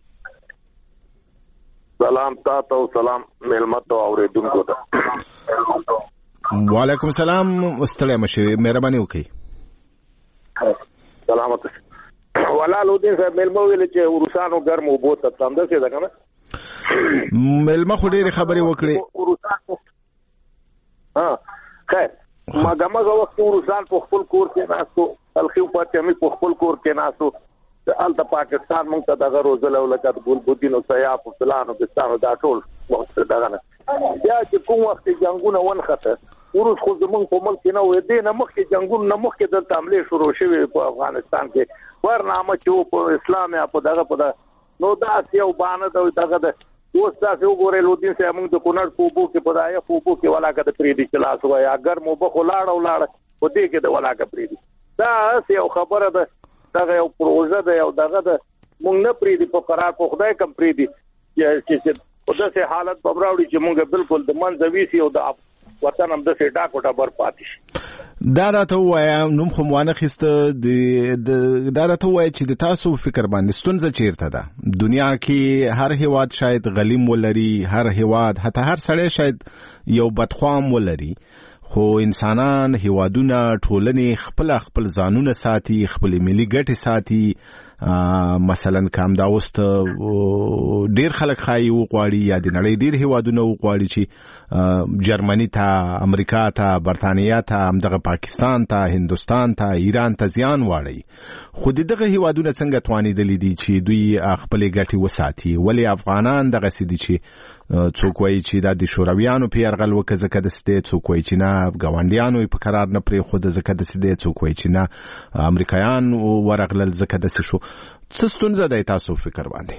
Speaker 15: سلام تاسو سلام ملمتو اوریدونکو ته.
Speaker 6: وعلیکم السلام ستړي مشه مهرباني وکړئ.
Speaker 15: سلامت ولالو دې صاحب ملمو ویل چې ورسانو ګرمو بوت تم ده څه ده کنه
Speaker 6: ملما خو ډېر خبرې وکړي
Speaker 15: ورسانو. خیر ماګه وخت ورسان په خپل کور کې ناسو الخیو پاتې مې په خپل کور کې ناسو الته پاکستان مونږ ته دغه روزل او لکه ګلبدین او سیاف او فلان او پاکستان دا ټول وخت دغه نه یا چې کوم وخت جنگونه ونخته ورس خو زمونږ په ملک نه وې دې نه مخکې جنگونه نه مخکې د حمله شروع شوه په افغانستان کې ورنامه چې په اسلام یا په دغه نو دا یو باندې دغه د اوس تاسو وګورئ لودین سه موږ د کونړ په بو کې په دایې په بو کې ولاګه د پریدي کلاس وای اگر مو به لاړ په دې کې د ولاګه پریدي دا یو خبره ده. دغه یو پروژه ده یو دغه ده مونږ نه پریدي په قرار په خدای کم پریدي چې په داسې حالت په راوړي چې مونږ بالکل د منځوي سي او د وطن هم د سټا کوټه بر پاتې شي.
Speaker 6: دا راته وایم نوم خو موانه خسته دا راته وای چې د تاسو فکر باندې ستونزه چیرته ده دنیا کې. هر هیواد شاید غلیم ولري هر هیواد حتی هر سړی شاید یو بدخوام ولري خو انسانان هیوادونه ټولنې خپل ځانونه ساتي خپل ملي ګټې ساتي. مثلا کوم دا وست ډیر خلک خایي وغواړي یا د نړۍ ډیر هیوادونه وغواړي چې جرمني ته امریکا ته برتانیا ته همدغه پاکستان ته هندوستان ته ایران ته زیان واړي. خو دغه هیوادونه څنګه توانیدلی دي چې دوی خپل ګټې وساتي. ولی افغانان دغه سدي چې څوک وایي چې دا د شورویانو په يرغل وکړه ځکه د ستې څوک وایي چې نه ګاونډیانو په قرار نه پرې خو د ځکه د ستې څوک وایي چې نه امریکایان ورغلل ځکه د څه شو. څه ستونزه ده تاسو فکر باندې؟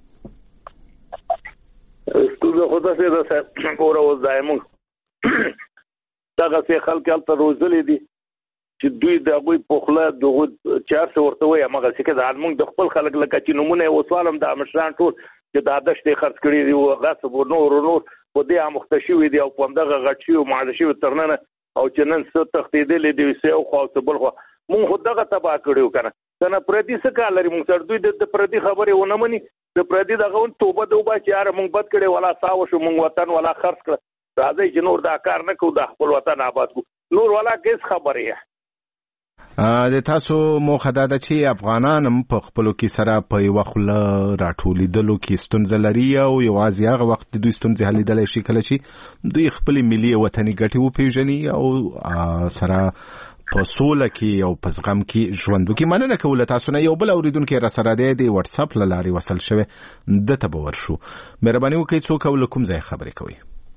Speaker 15: ستونزه خو دا څه ده ګوره اوس دایمو دغه څه خلک هلته روزلي دي چې دوی د هغوی په خوله دغه 400 ورته وایي هماغه څه ده موږ د خپل خلک لکه چې نمونه وسوالم د مشران ټول چې د دشتې خرڅ کړي دي او غصب او نور په دې امخته شوي دي او په همدغه غټ شوي ماده شوي ترننه او چې نن څه تښتېدلې دي څه او خو څه بل خو مونږ خو دغه تباه کړیو که نه کنه پردي څه کار لري مونږ سره دوی د پردي خبرې ونه مني د پردي دغه توبه دوبه چې یاره مونږ بد کړی ولا ساوه شو مونږ وطن ولا خرڅ کړه راځئ چې نور دا کار نه کوو د خپل وطن آباد کړو نور ولا هېڅ خبرې
Speaker 6: د تاسو موخه دا ده چې افغانان هم په خپلو کې سره په یوه خوله راټولېدلو کې ستونزه لري او یوازې هغه وخت د دوی ستونزې حلېدلی شي کله چې دوی خپلې ملي وطني ګټې وپېژني او سره په سوله کې او په زغم کې ژوند وکړي. مننه کوو له تاسو نه. یو بل اورېدونکی راسره دی د وټساپ له لارې وصل شوی دته به ورشو. مهرباني وکړئ څوک او له کوم ځای خبرې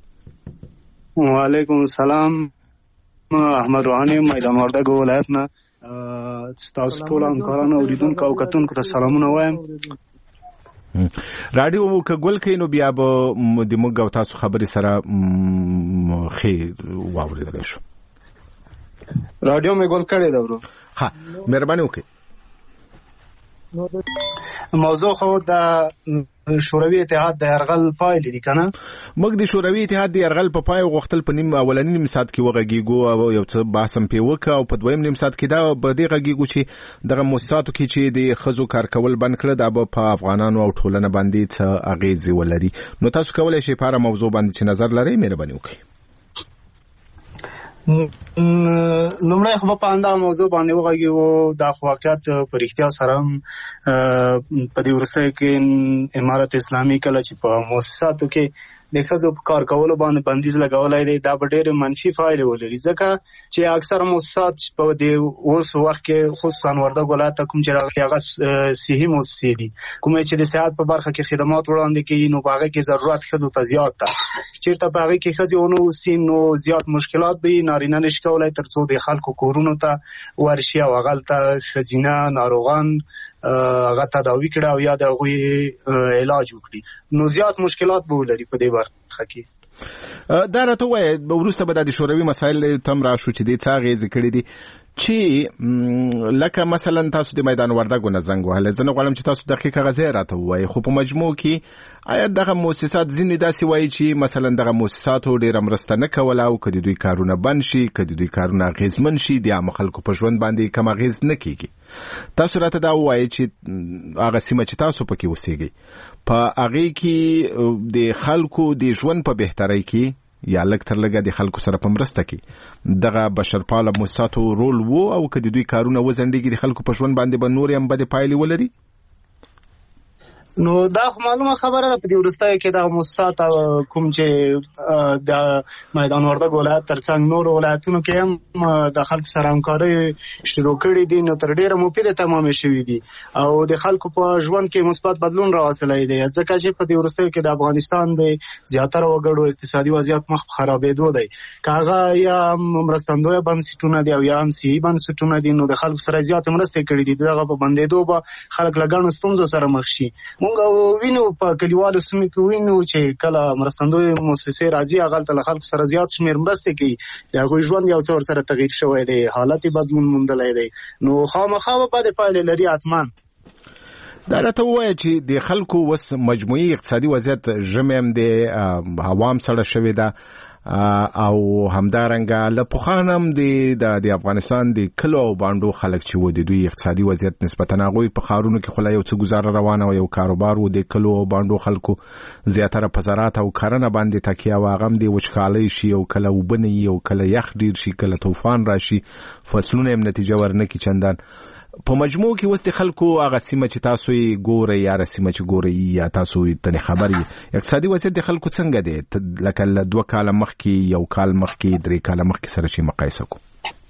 Speaker 6: کوئ؟
Speaker 16: وعلیکم السلام. احمد روحانی میدان وردګ ولایت نه تاسو ټول همکارانو اوریدونکو او کتونکو ته سلامونه وایم.
Speaker 6: رادیو کګول کینو بیا به د موږ او تاسو خبرې سره خیر واوریدل شو.
Speaker 16: رادیو مې ګول کړی دا ورو.
Speaker 6: ها مهرباني وکړئ.
Speaker 16: موضوع خو د شوروي اتحاد د يرغل پایلې دي کنه.
Speaker 6: موږ د شوروي اتحاد د يرغل په پای غوښتل په نیم اولنی نیم ساعت کې وغږیږو او یو څه باسم په وکړه او په دویم نیم ساعت کې دا به د غږیږو چې دغه مؤسساتو کې چې د خزو کار کول بند کړه دا په افغانانو او ټولنه باندې څه اغیز ولري. نو تاسو کولای شئ په اړه موضوع باندې چې نظر لرئ مهرباني وکړئ.
Speaker 16: لومړی خو په اندازه موضوع باندې وغږیږو د واقعیت په اړتیا سره په دې ورسته کې امارت اسلامي کله چې په مؤسساتو کې د ښځو په کار کولو باندې بندیز لګولای دی دا به ډېر منفي فایل ولري ځکه چې اکثر مؤسسات په دې اوس وخت کې خصوصا وردګ ولایت کوم چې راغلي هغه صحي مؤسسې دي کومې چې د صحت په برخه کې خدمات وړاندې کوي نو هغه کې ضرورت ښځو ته زیات ده چیرته په هغه کې ښځې ونو سینو زیات مشکلات به نارینه نشي کولای ترڅو د خلکو کورونو ته ورشي او هغه ته ښځینه ناروغان هغه تداوی کړه او یا د هغوی علاج وکړي نو زیات مشکلات به ولري په دې برخه کې.
Speaker 6: دا راته وایي وروسته به د شوروي مسایل تم راشو چې دې څه اغېزې کړي دي چې لکه مثلا تاسو د میدان وردګو نه زنګ وهلی زه نه غواړم چې تاسو دقیق غځې راته ووایي خو په مجموع کې آیا دغه مؤسسات ځینې داسې وایي چې مثلا دغه مؤسساتو ډېره مرسته نه کوله او که د دوی کارونه بند شي که د دوی کارونه اغېزمن شي د عامه خلکو په ژوند باندې کم اغېز نه کېږي. تاسو راته دا ووایي چې هغه سیمه چې تاسو پکې اوسېږئ په هغې کې د خلکو د ژوند په بهترۍ کې یا لږ تر لږه د خلکو سره په مرسته کې دغه بشرپاله مؤسساتو رول وو او که د دوی کارونه وځنډېږي د خلکو په ژوند باندې به نورې هم بدې پایلې ولري.
Speaker 16: نو دا معلومه خبره ده په دې وروستیو کې دغه مؤسسات کوم چې د میدان وردګ ولایت ترڅنګ نورو ولایتونو کې هم د خلکو سره همکارۍ شروع کړي دي نو تر ډېره مفیده تمامې شوي دي او د خلکو په ژوند کې مثبت بدلون راوستلی دی ځکه چې په دې وروستیو کې د افغانستان د زیاتره وګړو اقتصادي وضعیت مخ په خرابېدو دی که هغه یا مرستندویه بنسټونه دي او یا هم صحي بنسټونه دي نو د خلکو سره زیاتې مرستې کړي دي دغه په بندېدو به خلک له ګڼو ستونزو سره مخ شي. مونږ وینو په کلیوالو سیمو کې وینو چې کله مرستندوی مؤسسې راځي هغلته له خلکو سره زیات شمېر مرستې کوي د هغوی ژوند یو څه ورسره تغییر شوی دی حالت یې بدلون موندلی دی نو خامخا به بدې پایلې لري حتما.
Speaker 6: دا راته ووایه چې د خلکو اوس مجموعي اقتصادي وضعیت ژمی هم دی هوا هم سړه شوې ده او همدارنګه له پخوا هم د افغانستان د کلو او بانډو خلک چې و د دوی اقتصادي وضعیت نسبتا هغوی په ښارونو کې خو لا یو څه ګزاره روانه او یو کاروبار و د کلو او بانډو خلکو زیاتره په زراعت او کرنه باندې تکیه و هغه هم د وچکالۍ شي او کله اوبه نه وي او کله یخ ډېر شي کله طوفان راشي فصلونه هم نتیجه ورنکړي چندان. په مجموع کې اوس د خلکو هغه سیمه چې تاسو یې ګورئ یا سیمه چې ګورئ یا تاسو تنې خبر یې اقتصادي وضعیت د خلکو څنګه دی لکه 2 کاله مخکې 1 کال مخکې 3 کاله مخکې سره چې مقایسه کو؟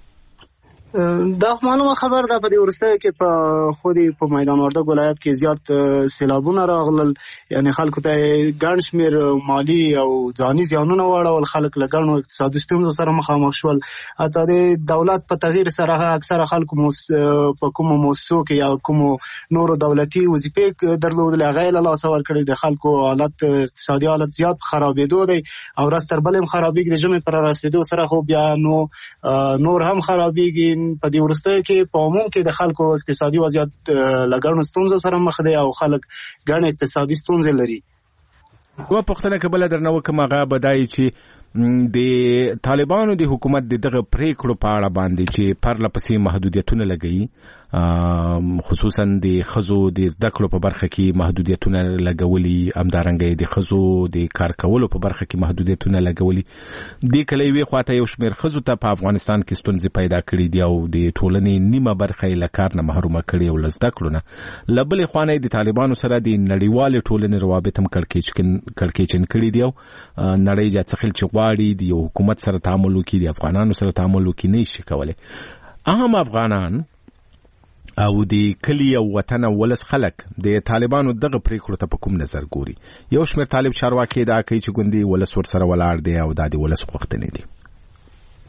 Speaker 16: دا معلومه خبر ده په دې وروستیو کې په خودي په میدان وردګ ولایت کې زیات سیلابونه راغلل یعنی خلکو ته ګڼ شمېر مالی او ځاني زیانونه واړول خلک له ګڼو اقتصادي ستونزو سره مخامخ شول حتی د دولت په تغییر سره اکثره خلکو په کومو مؤسسو کې یا کومو نورو دولتي وظیفې درلودلې هغه یې له لاسه ورکړې د خلکو اقتصادي حالت زیات خرابېدو دی او ورځ تر بلې هم خرابېږي د ژمي پر رسېدو سره خو بیا نور هم خرابېږي په دې وروستیو کې په عموم کې د خلکو اقتصادي وضعیت له ګڼو ستونزو سره مخ دی او خلک ګڼ اقتصادي ستونزې لري.
Speaker 6: یوه پوښتنه که بله درنه وکړم هغه به دا چې د طالبانو د حکومت د دغه پریکړو په اړه باندې چې پرله پسې محدودیتونه لګوي خصوصا د ښځو د زده کړو په برخه کې محدودیتونه لګولي همدارنګه د ښځو د کار کولو په برخه کې محدودیتونه لګولي دې کله یوې خواته یو شمېر ښځو ته په افغانستان کې ستونزې پیدا کړي دي او د ټولنې نیمه برخه یې له کار نه محرومه کړي او له زده کړو نه له بلې خوا نه د طالبانو سره د نړیوالې ټولنې روابط هم کړکېچن کړي دي او نړۍ جاڅخیل چې غواړي د یو حکومت سره تعامل وکړي د افغانانو سره تعامل وکړي نه شي کولی. عام افغانان او د کلی او وطن او ولس خلک د طالبانو دغه پریکړو ته په کوم نظر ګوري؟ یو شمېر طالب چارواکي دا کوي چې ګوندې ولس ورسره ولاړ دی او دا د ولس غوښتنې دي.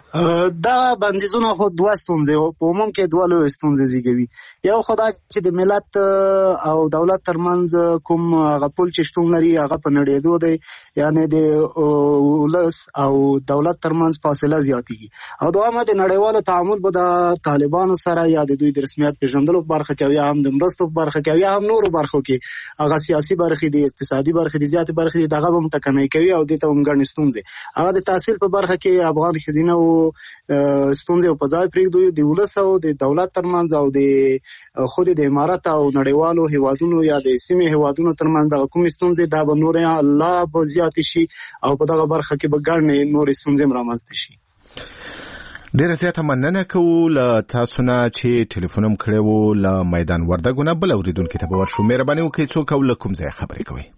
Speaker 16: دا بندیزونه خو دوه ستونزې په عموم کې دوه لویې ستونزې زیږوي. یو خو دا چې د ملت او دولت ترمنځ کوم هغه پل چې شتون لري هغه په نړېدو دی، یعنې د ولس او دولت ترمنځ فاصله زیاتېږي. او دویمه د نړیوالو تعامل به د طالبانو سره یا د دوی د رسمیت پېژندلو په برخه کې او یا هم د مرستو په برخه کې او یا هم نورو برخو کې هغه سیاسي برخې دي، اقتصادي برخې دي، زیاتې برخې دي، دغه به متکنۍ کوي او دې ته هم ګڼې ستونزې. هغه د تحصیل په برخه کې افغان ښځینه ستونزې په ځای پرېږدو، د ولس او د دولت ترمنځ او د خود د امارت او نړیوالو هیوادونو یا د سیمې هیوادونو ترمنځ دغه کومې ستونزې دا به نورې لا به زیاتې شي او په دغه برخه کې به ګڼې نورې ستونزې هم رامنځته شي.
Speaker 6: ډیره زیاته مننه کوو له تاسو نه چې ټلیفون هم کړی وو له میدان وردګو نه. بل اورېدونکي ته به ورشو. مهرباني وکړئ څوک او له کوم ځایه خبرې کوئ؟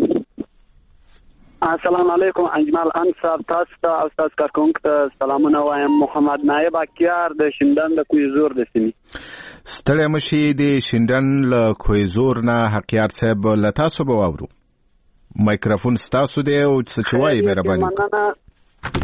Speaker 17: السلام علیکم. اجمل انصار تاسو ته او تاسو کارکونکو ته سلامونه وایم. محمد نایب اکیار د شینډن د کویزور د سیمې.
Speaker 6: ستړی مشي د شینډن له کویزور نه حقیار صاحب له تاسو به واورو. مایکروفون ستاسو دی او څه چې وایي مهرباني.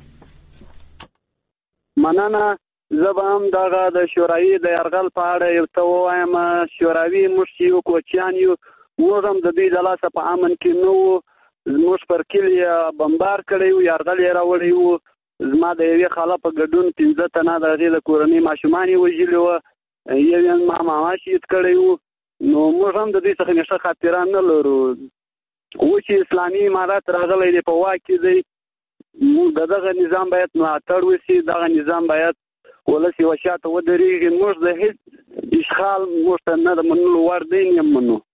Speaker 17: مننه. زه به هم دغه د شوروي د یرغل په اړه یو څه ووایم. شوروي موږ چې یو کوچیان یو، موږ هم د دوی د لاسه په امن کې نه وو. زموږ پر کلي بمبار کړی وو، یرغل یې راوړی وو. زما د یوې خاله په ګډون 15 تنه د هغې د کورنۍ ماشومان یې وژلي وو، یو یې ماما شهید کړی وو. نو موږ هم د دوی څخه نشه خاطران نه لرو. اوس چې اسلامي امارت راغلی دی، په واک کې دی، د دغه نظام باید ملاتړ وشي. دغه نظام باید ولس یوه شاته ودرېږي. موږ د هېڅ اشغال موږ ته نه د منلو وړ دی، نه یم منو.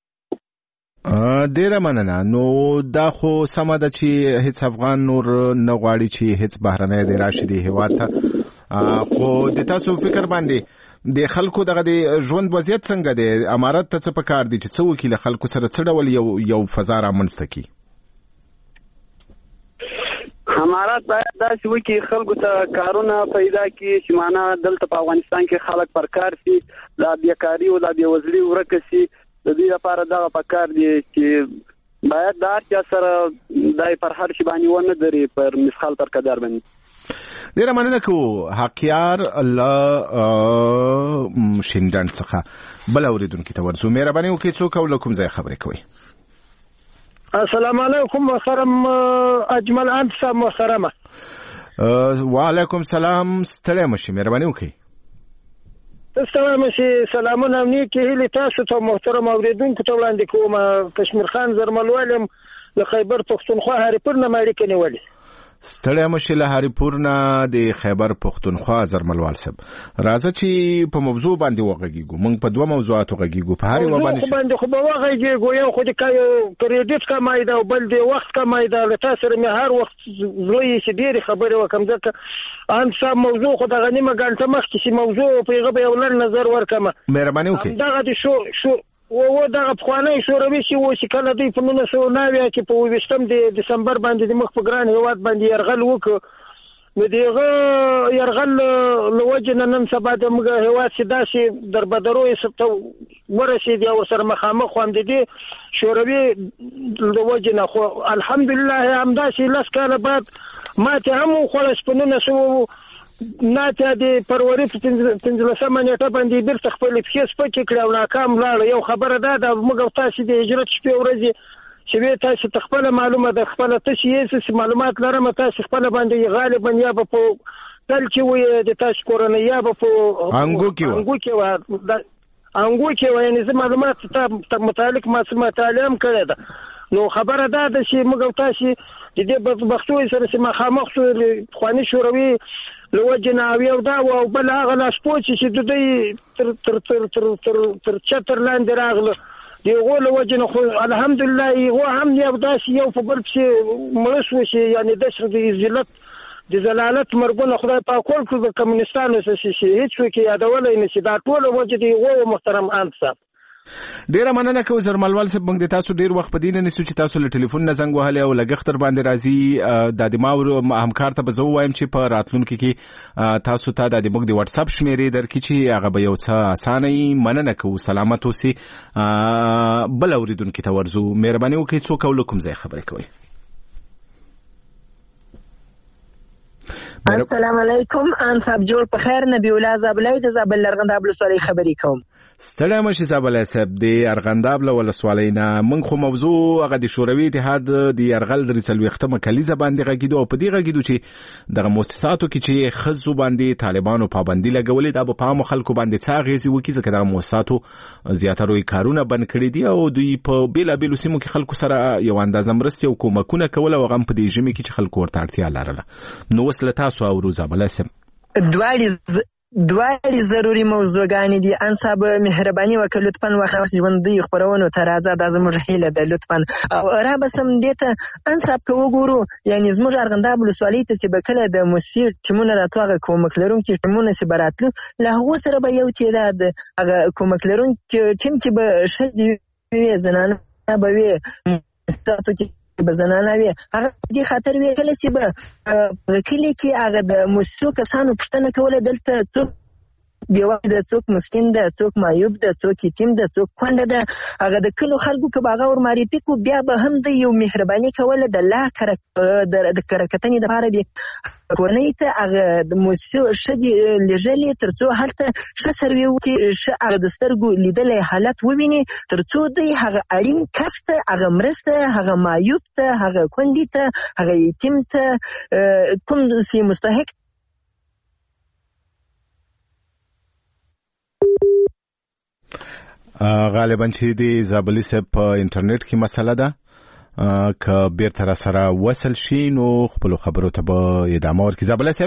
Speaker 6: ډیره مننه. نو دا خو سمه ده چې هیڅ افغان نور نه غواړي چې هیڅ بهرنی دی راشي دی هیواد ته. خو د تاسو فکر باندې د خلکو دغه د ژوند وضعیت څنګه دی؟ امارت ته څه پکار دي چې څه وکړي له خلکو سره څه ډول یو فضا رامنځته کړي؟
Speaker 17: امارت باید داسې وکړي خلکو ته کارونه پیدا کړي چې معنا دلته په افغانستان کې خلک پر کار شي، دا بیکاري او دا بېوزلي ورکه شي. د دې لپاره دغه پکار دی چې باید د هر چا سره دای پر هر شي باندې ونه دري پر مسخال پر قدر باندې.
Speaker 6: ډیره مننه کوو حقیار الله شینډن څخه. بل اورېدونکي ته ورځو. مهرباني وکړئ څوک او له کوم ځایه خبرې کوئ؟
Speaker 18: السلام علیکم. محترم اجمل انصار محترمه.
Speaker 6: وعلیکم سلام. ستړی مشي. مهرباني وکړئ.
Speaker 18: ستړی مشي. سلامونه او نیکې هیلې تاسو ته محترم اورېدونکو ته وړاندې کوم. کشمیر خان زرملوال یم له خیبر پښتونخوا هریپور نه مې اړیکه نیولې.
Speaker 6: ستړی مشي له هریپور نه د خیبر پښتونخوا زرملوال صاحب. راځه چې په موضوع باندې وغږیږو. موږ په دوه موضوعاتو غږیږو. په هر یو باندې
Speaker 18: خو به وغږیږو. یو خو د کریډټ کمای ده او بل د وخت کمای ده. له تاسو سره مې هر وخت زوی چې ډېرې خبرې وکړم، ځکه ان صاحب موضوع خو دغه نیمه ګنټه مخکې چې موضوع په هغه به یو لنډ نظر ورکړم.
Speaker 6: مهرباني وکړئ.
Speaker 18: دغه د شو دغه پخوانی شوروي چې و چې کله دوی په 1990 کې په 28 د دسمبر باندې د مخ په ګران هیواد باندې یرغل وکړ، نو دغه یرغل له وجې نه نن سبا د موږ هیواد چې داسې دربدروي ته ورسېدي او سره مخامخ هم د دې شوروي له وجې نه. خو الحمدلله همداسې 10 کاله بعد ماتې هم وخوړه چې په 1900 ناته د فروری په 15مه نیټه باندې بیرته خپل پښې سپکې کړې او ناکام لاړه. یو خبره ده موږ تاسو د هجرت شپې ورځې چې تاسو تخپل معلومه ده، خپل تاسو یې معلومات لرم، تاسو خپل باندې غالبا یا په تل چې وي د تاسو کورنۍ یا په انګو کې وای نه معلومات ته متعلق ما څه مطالعه هم کړې ده. نو خبره ده چې موږ تاسو د دې بختوي سره چې مخامخ شو خواني شوروي لوجنا او دا او بل هغه لاسپوچ چې د دې تر چتر لاندې راغله دی غول وجنه. خو الحمدلله هو هم یو داسې یو په بل چې مرسو شي، یعنی د ذلت د زلالت مرګونه خدای پاک ورکړي د کمونستانو سره شي هیڅ کې یادولای نه شي. دا ټول وجه دی غو محترم انصاف.
Speaker 6: ډیره مننه کوم زرملوال صاحب. موږ د تاسو ډیر وخت پدې نه نسو چې تاسو له ټلیفون نه زنګ وهلې او لګښتر باندې راځي. د دماغ همکار ته به زه وایم چې په راتلونکي کې تاسو ته د موږ د واتس اپ شمیرې درکې چې هغه به یو څه اسانه. مننه کوم. سلامت اوسئ. بل اوریدونکو ته ورځو. مهرباني وکړئ څوک او کوم ځای خبرې کوي؟
Speaker 19: السلام علیکم ان صاحب جوړ په خیر نبی الله زابلای د زابل لرغنداب ولسوالۍ خبرې کوم.
Speaker 6: ستړی مشي زابلای صاحب د ارغنداب ولسوالۍ نه موږ خو موضوع هغه د شوروي اتحاد د يرغل د 40مه کلیزه باندې غږیدو او په دې غږیدو چې د مؤسساتو کې چې خزو باندې طالبانو پابندي لګولې دا په عام خلکو باندې څه غیزي وکي ځکه د مؤسساتو زیاتره کارونه بند کړی دي او دوی په بیلابیلو سیمو کې خلکو سره یو اندازه مرستې او کومکونه کول او غم په دې ژمي کې چې خلکو ورته اړتیا لرله. نو وسله تاسو او زابلای صاحب
Speaker 19: دواړي ضروري موضوعګانې دي. انصاب مهرباني وکړه لطفا وخت ژوندۍ خبرونو ته راځه دا زموږ هیله ده لطفا او را بسم دې ته انصاب که وګورو یعنی زموږ ارغنداب ولسوالۍ ته چې به کله د موسیقي ټیمونه راتلو هغه کومک لرونکي ټیمونه چې به راتلو له هغو سره به یو تعداد هغه کومک لرونکي ټیم چې به ښځې وي زنانه به وي مؤسساتو کې به زنانه وي هغه دې خاطر وي کله چې به په کلي کې هغه د موسسو کسانو پوښتنه کوله دلته څوک بیوه ده څوک مسکین ده څوک معیوب ده څوک یتیم ده څوک کونډه ده هغه د کلو خلکو که به هغه ورمعرفي کړو بیا به هم د یو مهرباني کوله د لا د کرکتنې دپاره بیا کورنۍ ته هغه د موسسو ښځې لېږلې تر څو هلته ښه سروې وکړي ښه هغه د سترګو لیدلی حالت وویني تر څو دی هغه اړین کس ته هغه مرسته هغه معیوب ته هغه کونډې ته هغه یتیم ته کوم چې مستحق
Speaker 6: غالبا چې د زابلی صاحب په انټرنیټ کې مسله ده که بیرته را سره وصل شي نو خپل خبرو ته به ادامه ورکړي. زابلی صاحب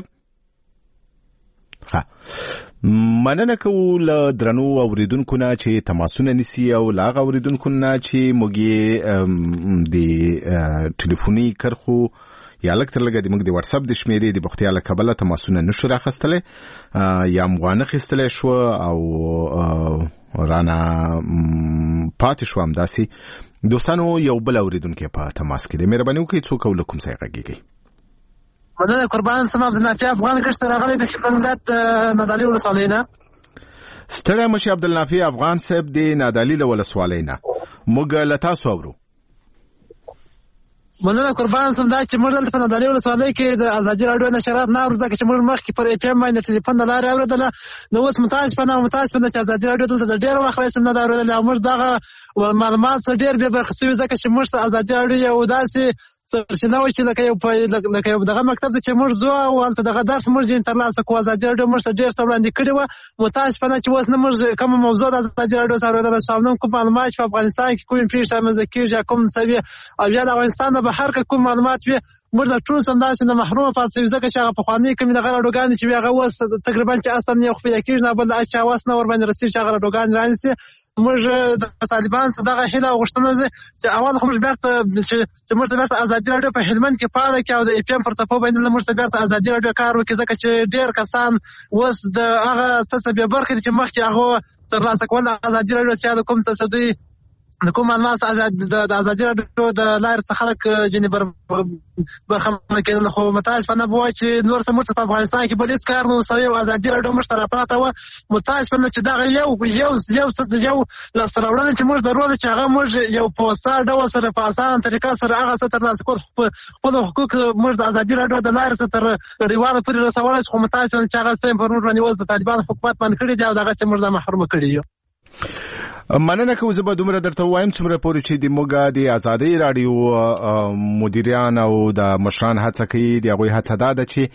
Speaker 6: مننه کوو له درنو اوریدونکو نه چې تماسونه نیسي او له هغه اوریدونکو نه چې موږ د ټلیفوني کرښو یا لږ تر لږه د موږ د واتساپ د شمیرې د بوختیا له کبله تماسونه نشو راخیستلی یا موږ وانخیستلی شو او رانا پاتې شو همداسې دوستانو یو بل اوریدونکی په تماس کې دی. مهرباني وکړئ څوک او له کوم ځای غږیږئ؟
Speaker 20: مننه قربان سم عبدالنافع افغان کښت راغلی د خپل ملت نادعلي ولسوالۍ نه.
Speaker 6: ستړی مشي عبدالنافع افغان صاحب د نادعلي له ولسوالۍ نه موږ له تاسو اورو.
Speaker 20: مننه قربان سم دا چې موږ دلته په نادعلي ولسوالۍ کې د ازادي راډیو نشرات نه اورو ځکه چې موږ مخکې پر اف ام باندې ټلیفون د لارې اورېدله نو اوس متاسفانه چې ازادي راډیو دلته د ډېر وخت راهیسې نه ده اورېدلې او موږ دغه معلومات څخه ډېر بې برخې شوي ځکه چې موږ ته ازادي راډیو یو داسې سرچینه وه چې لکه یو دغه مکتب ته چې موږ ځو او هلته دغه درس موږ ځینې ترلاسه کړو. ازادي راډیو موږ ته ډېر څه وړاندې کړي وه متاسفانه چې اوس نه موږ کومه موضوع د ازادي راډیو څخه اورېدلی شو او نه کوم معلومات چې په افغانستان کې کومې پېښې رامنځته کېږي یا کوم څه وي او یا د افغانستان د بهر که کوم معلومات وي موږ د ټول همداسې نه محرومه پاتې شوي ځکه چې هغه پخوانۍ کومې دغه راډیوګانې چې وي هغه اوس تقریبا چې اصلا نه یو پیدا کېږي نه بل د چا وس نه ورباندې رسېږي چې هغه راډیوګانې رانیسي. موږ د طالبان څخه دغه هیله او غوښتنه ده چې اول خو موږ بیرته چې موږ ته بیرته ازادي راډیو په هلمند کې فعاله کړي او د اف ام پر څپو باندې موږ ته بیرته ازادي راډیو کار وکړي ځکه چې ډېر کسان اوس د هغه څه بې برخې دي چې مخکې هغه ترلاسه کول د ازادي راډیو چې کوم څه دوی د کوم معلومات د ازادي راډیو د لارې څخه خلک ځینې برخمنه کېدل خو متاسفانه به وایي چې نور څه موږ په افغانستان کې بل هېڅ کار نه و سوی او ازادي راډیو موږ ته راپراته وه. متاسفانه چې دغه یو لاسته راوړنه چې موږ درلوده چې هغه موږ یو په وسه ډول سره په اسانه طریقه سره هغه څه ترلاسه کول خپل حقوق موږ د ازادي راډیو د لارې څخه تر نړیواله پورې رسولی شو خو متاسفانه چې هغه څه پر موږ باندې اوس د طالبان حکومت باندې کړي دي او دغه چې موږ محرومه کړي یو.
Speaker 6: مننه کوم زه به دومره درته وایم څومره پورې چې د موږ د ازادي راډیو مدیریان او د مشران هڅه کوي د هغوی هڅه دا ده چې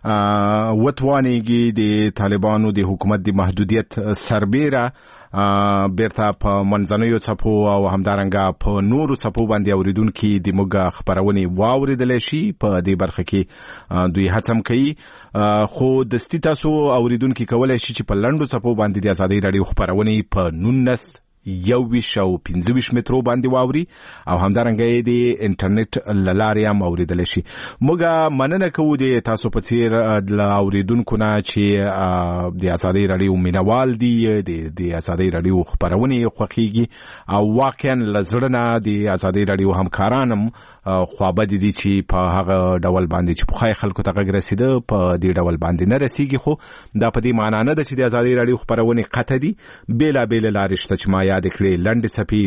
Speaker 6: وتوانیږي د طالبانو د حکومت د محدودیت سربیره بیرته په منځنیو څپو او همدارنګه په نورو څپو باندې اوریدونکي د موږ خبرونې واوریدلی شي. په دې برخه کې دوی هڅه هم کوي خو دستي تاسو اوریدونکي کولی شي چې په لنډو څپو باندې د ازادۍ راډیو خبرونې په 19 21 او 25 مترو باندې واوري او همدارنګه د انټرنیټ له لارې هم اوریدلی شي. موږ مننه کوو د تاسو په څیر د اوریدونکو نه چې د ازادۍ راډیو مینوال دي د ازادۍ راډیو خبرونې خوښیږي او واقعا له زړه نه د ازادۍ راډیو همکاران هم خوابه دي چې په هغه ډول باندې چې پخوی خلکو ته غږ رسېده په دې ډول باندې نه رسېږي خو دا په دې معنا نه ده چې د ازادۍ راډیو خبرونې قطع دي. بېلابېلې لارې شته چې ما یاد کړئ لنډ صفحې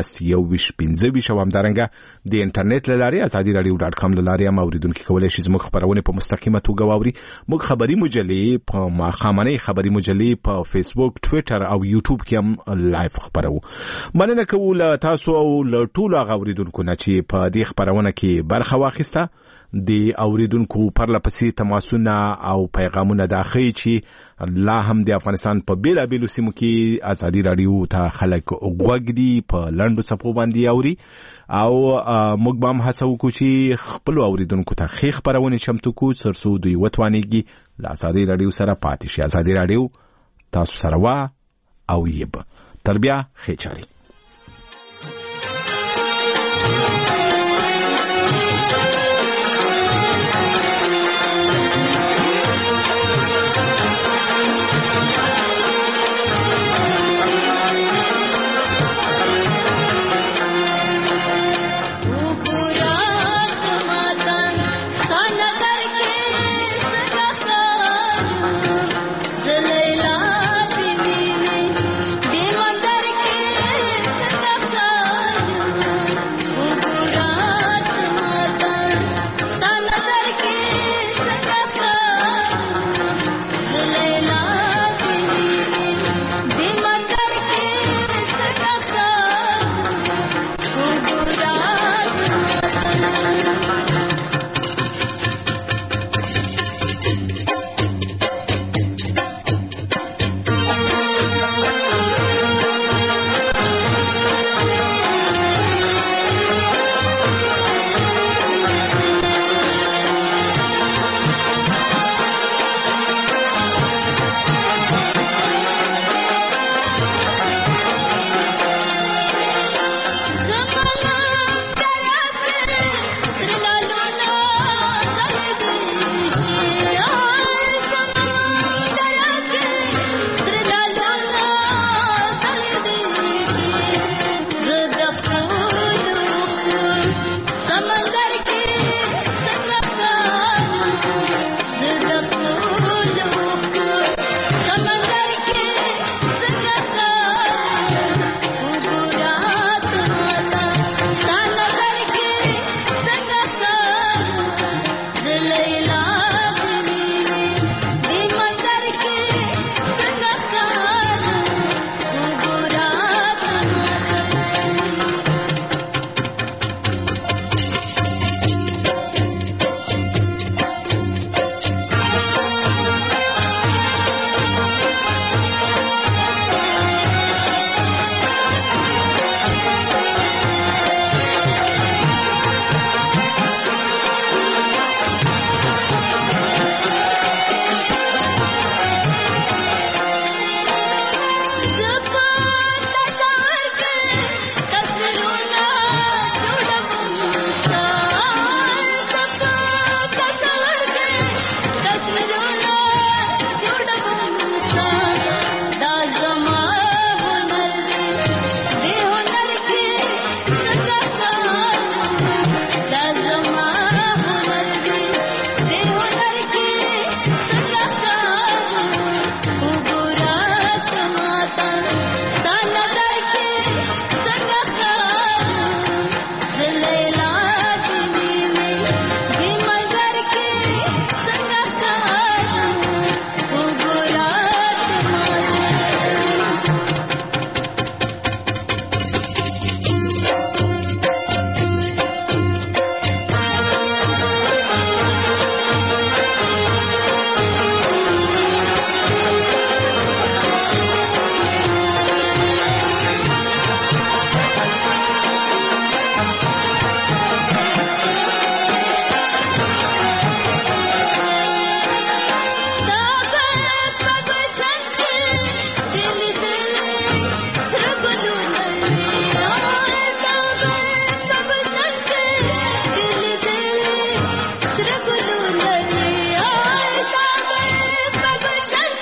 Speaker 6: 19 او همدارنګه د انټرنیټ لارې azadi.radio.com لارې هم اوریدونکو کولای شي زموږ خبرونه په مستقیمه توګه واوري. موږ خبري مجلې په ماخامنۍ خبري مجلې په فیسبوک، ټوئیټر او یوټیوب کې هم لایف خبرو. مننه کوم له تاسو او له ټولو اوریدونکو نه چې په دې خبرونه کې برخه واخیسته. د اوریدونکو پرلپسې تماسونه او پیغامونه داخلي چې الله هم د افغانستان په بیلابیلو سیمو کې ازادي رادیو ته خلک وګړي په لنډو صفو باندې اوري او موږ به هم هڅه وکړو چې خپل اوریدونکو ته ښه خبرونه چمتو کړو ترڅو دوی وتوانیږي له ازادي رادیو سره پاتې شي. ازادي رادیو تاسو سره وا او یب تربیه ښه چاري.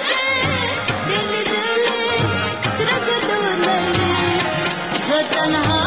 Speaker 21: तन्हा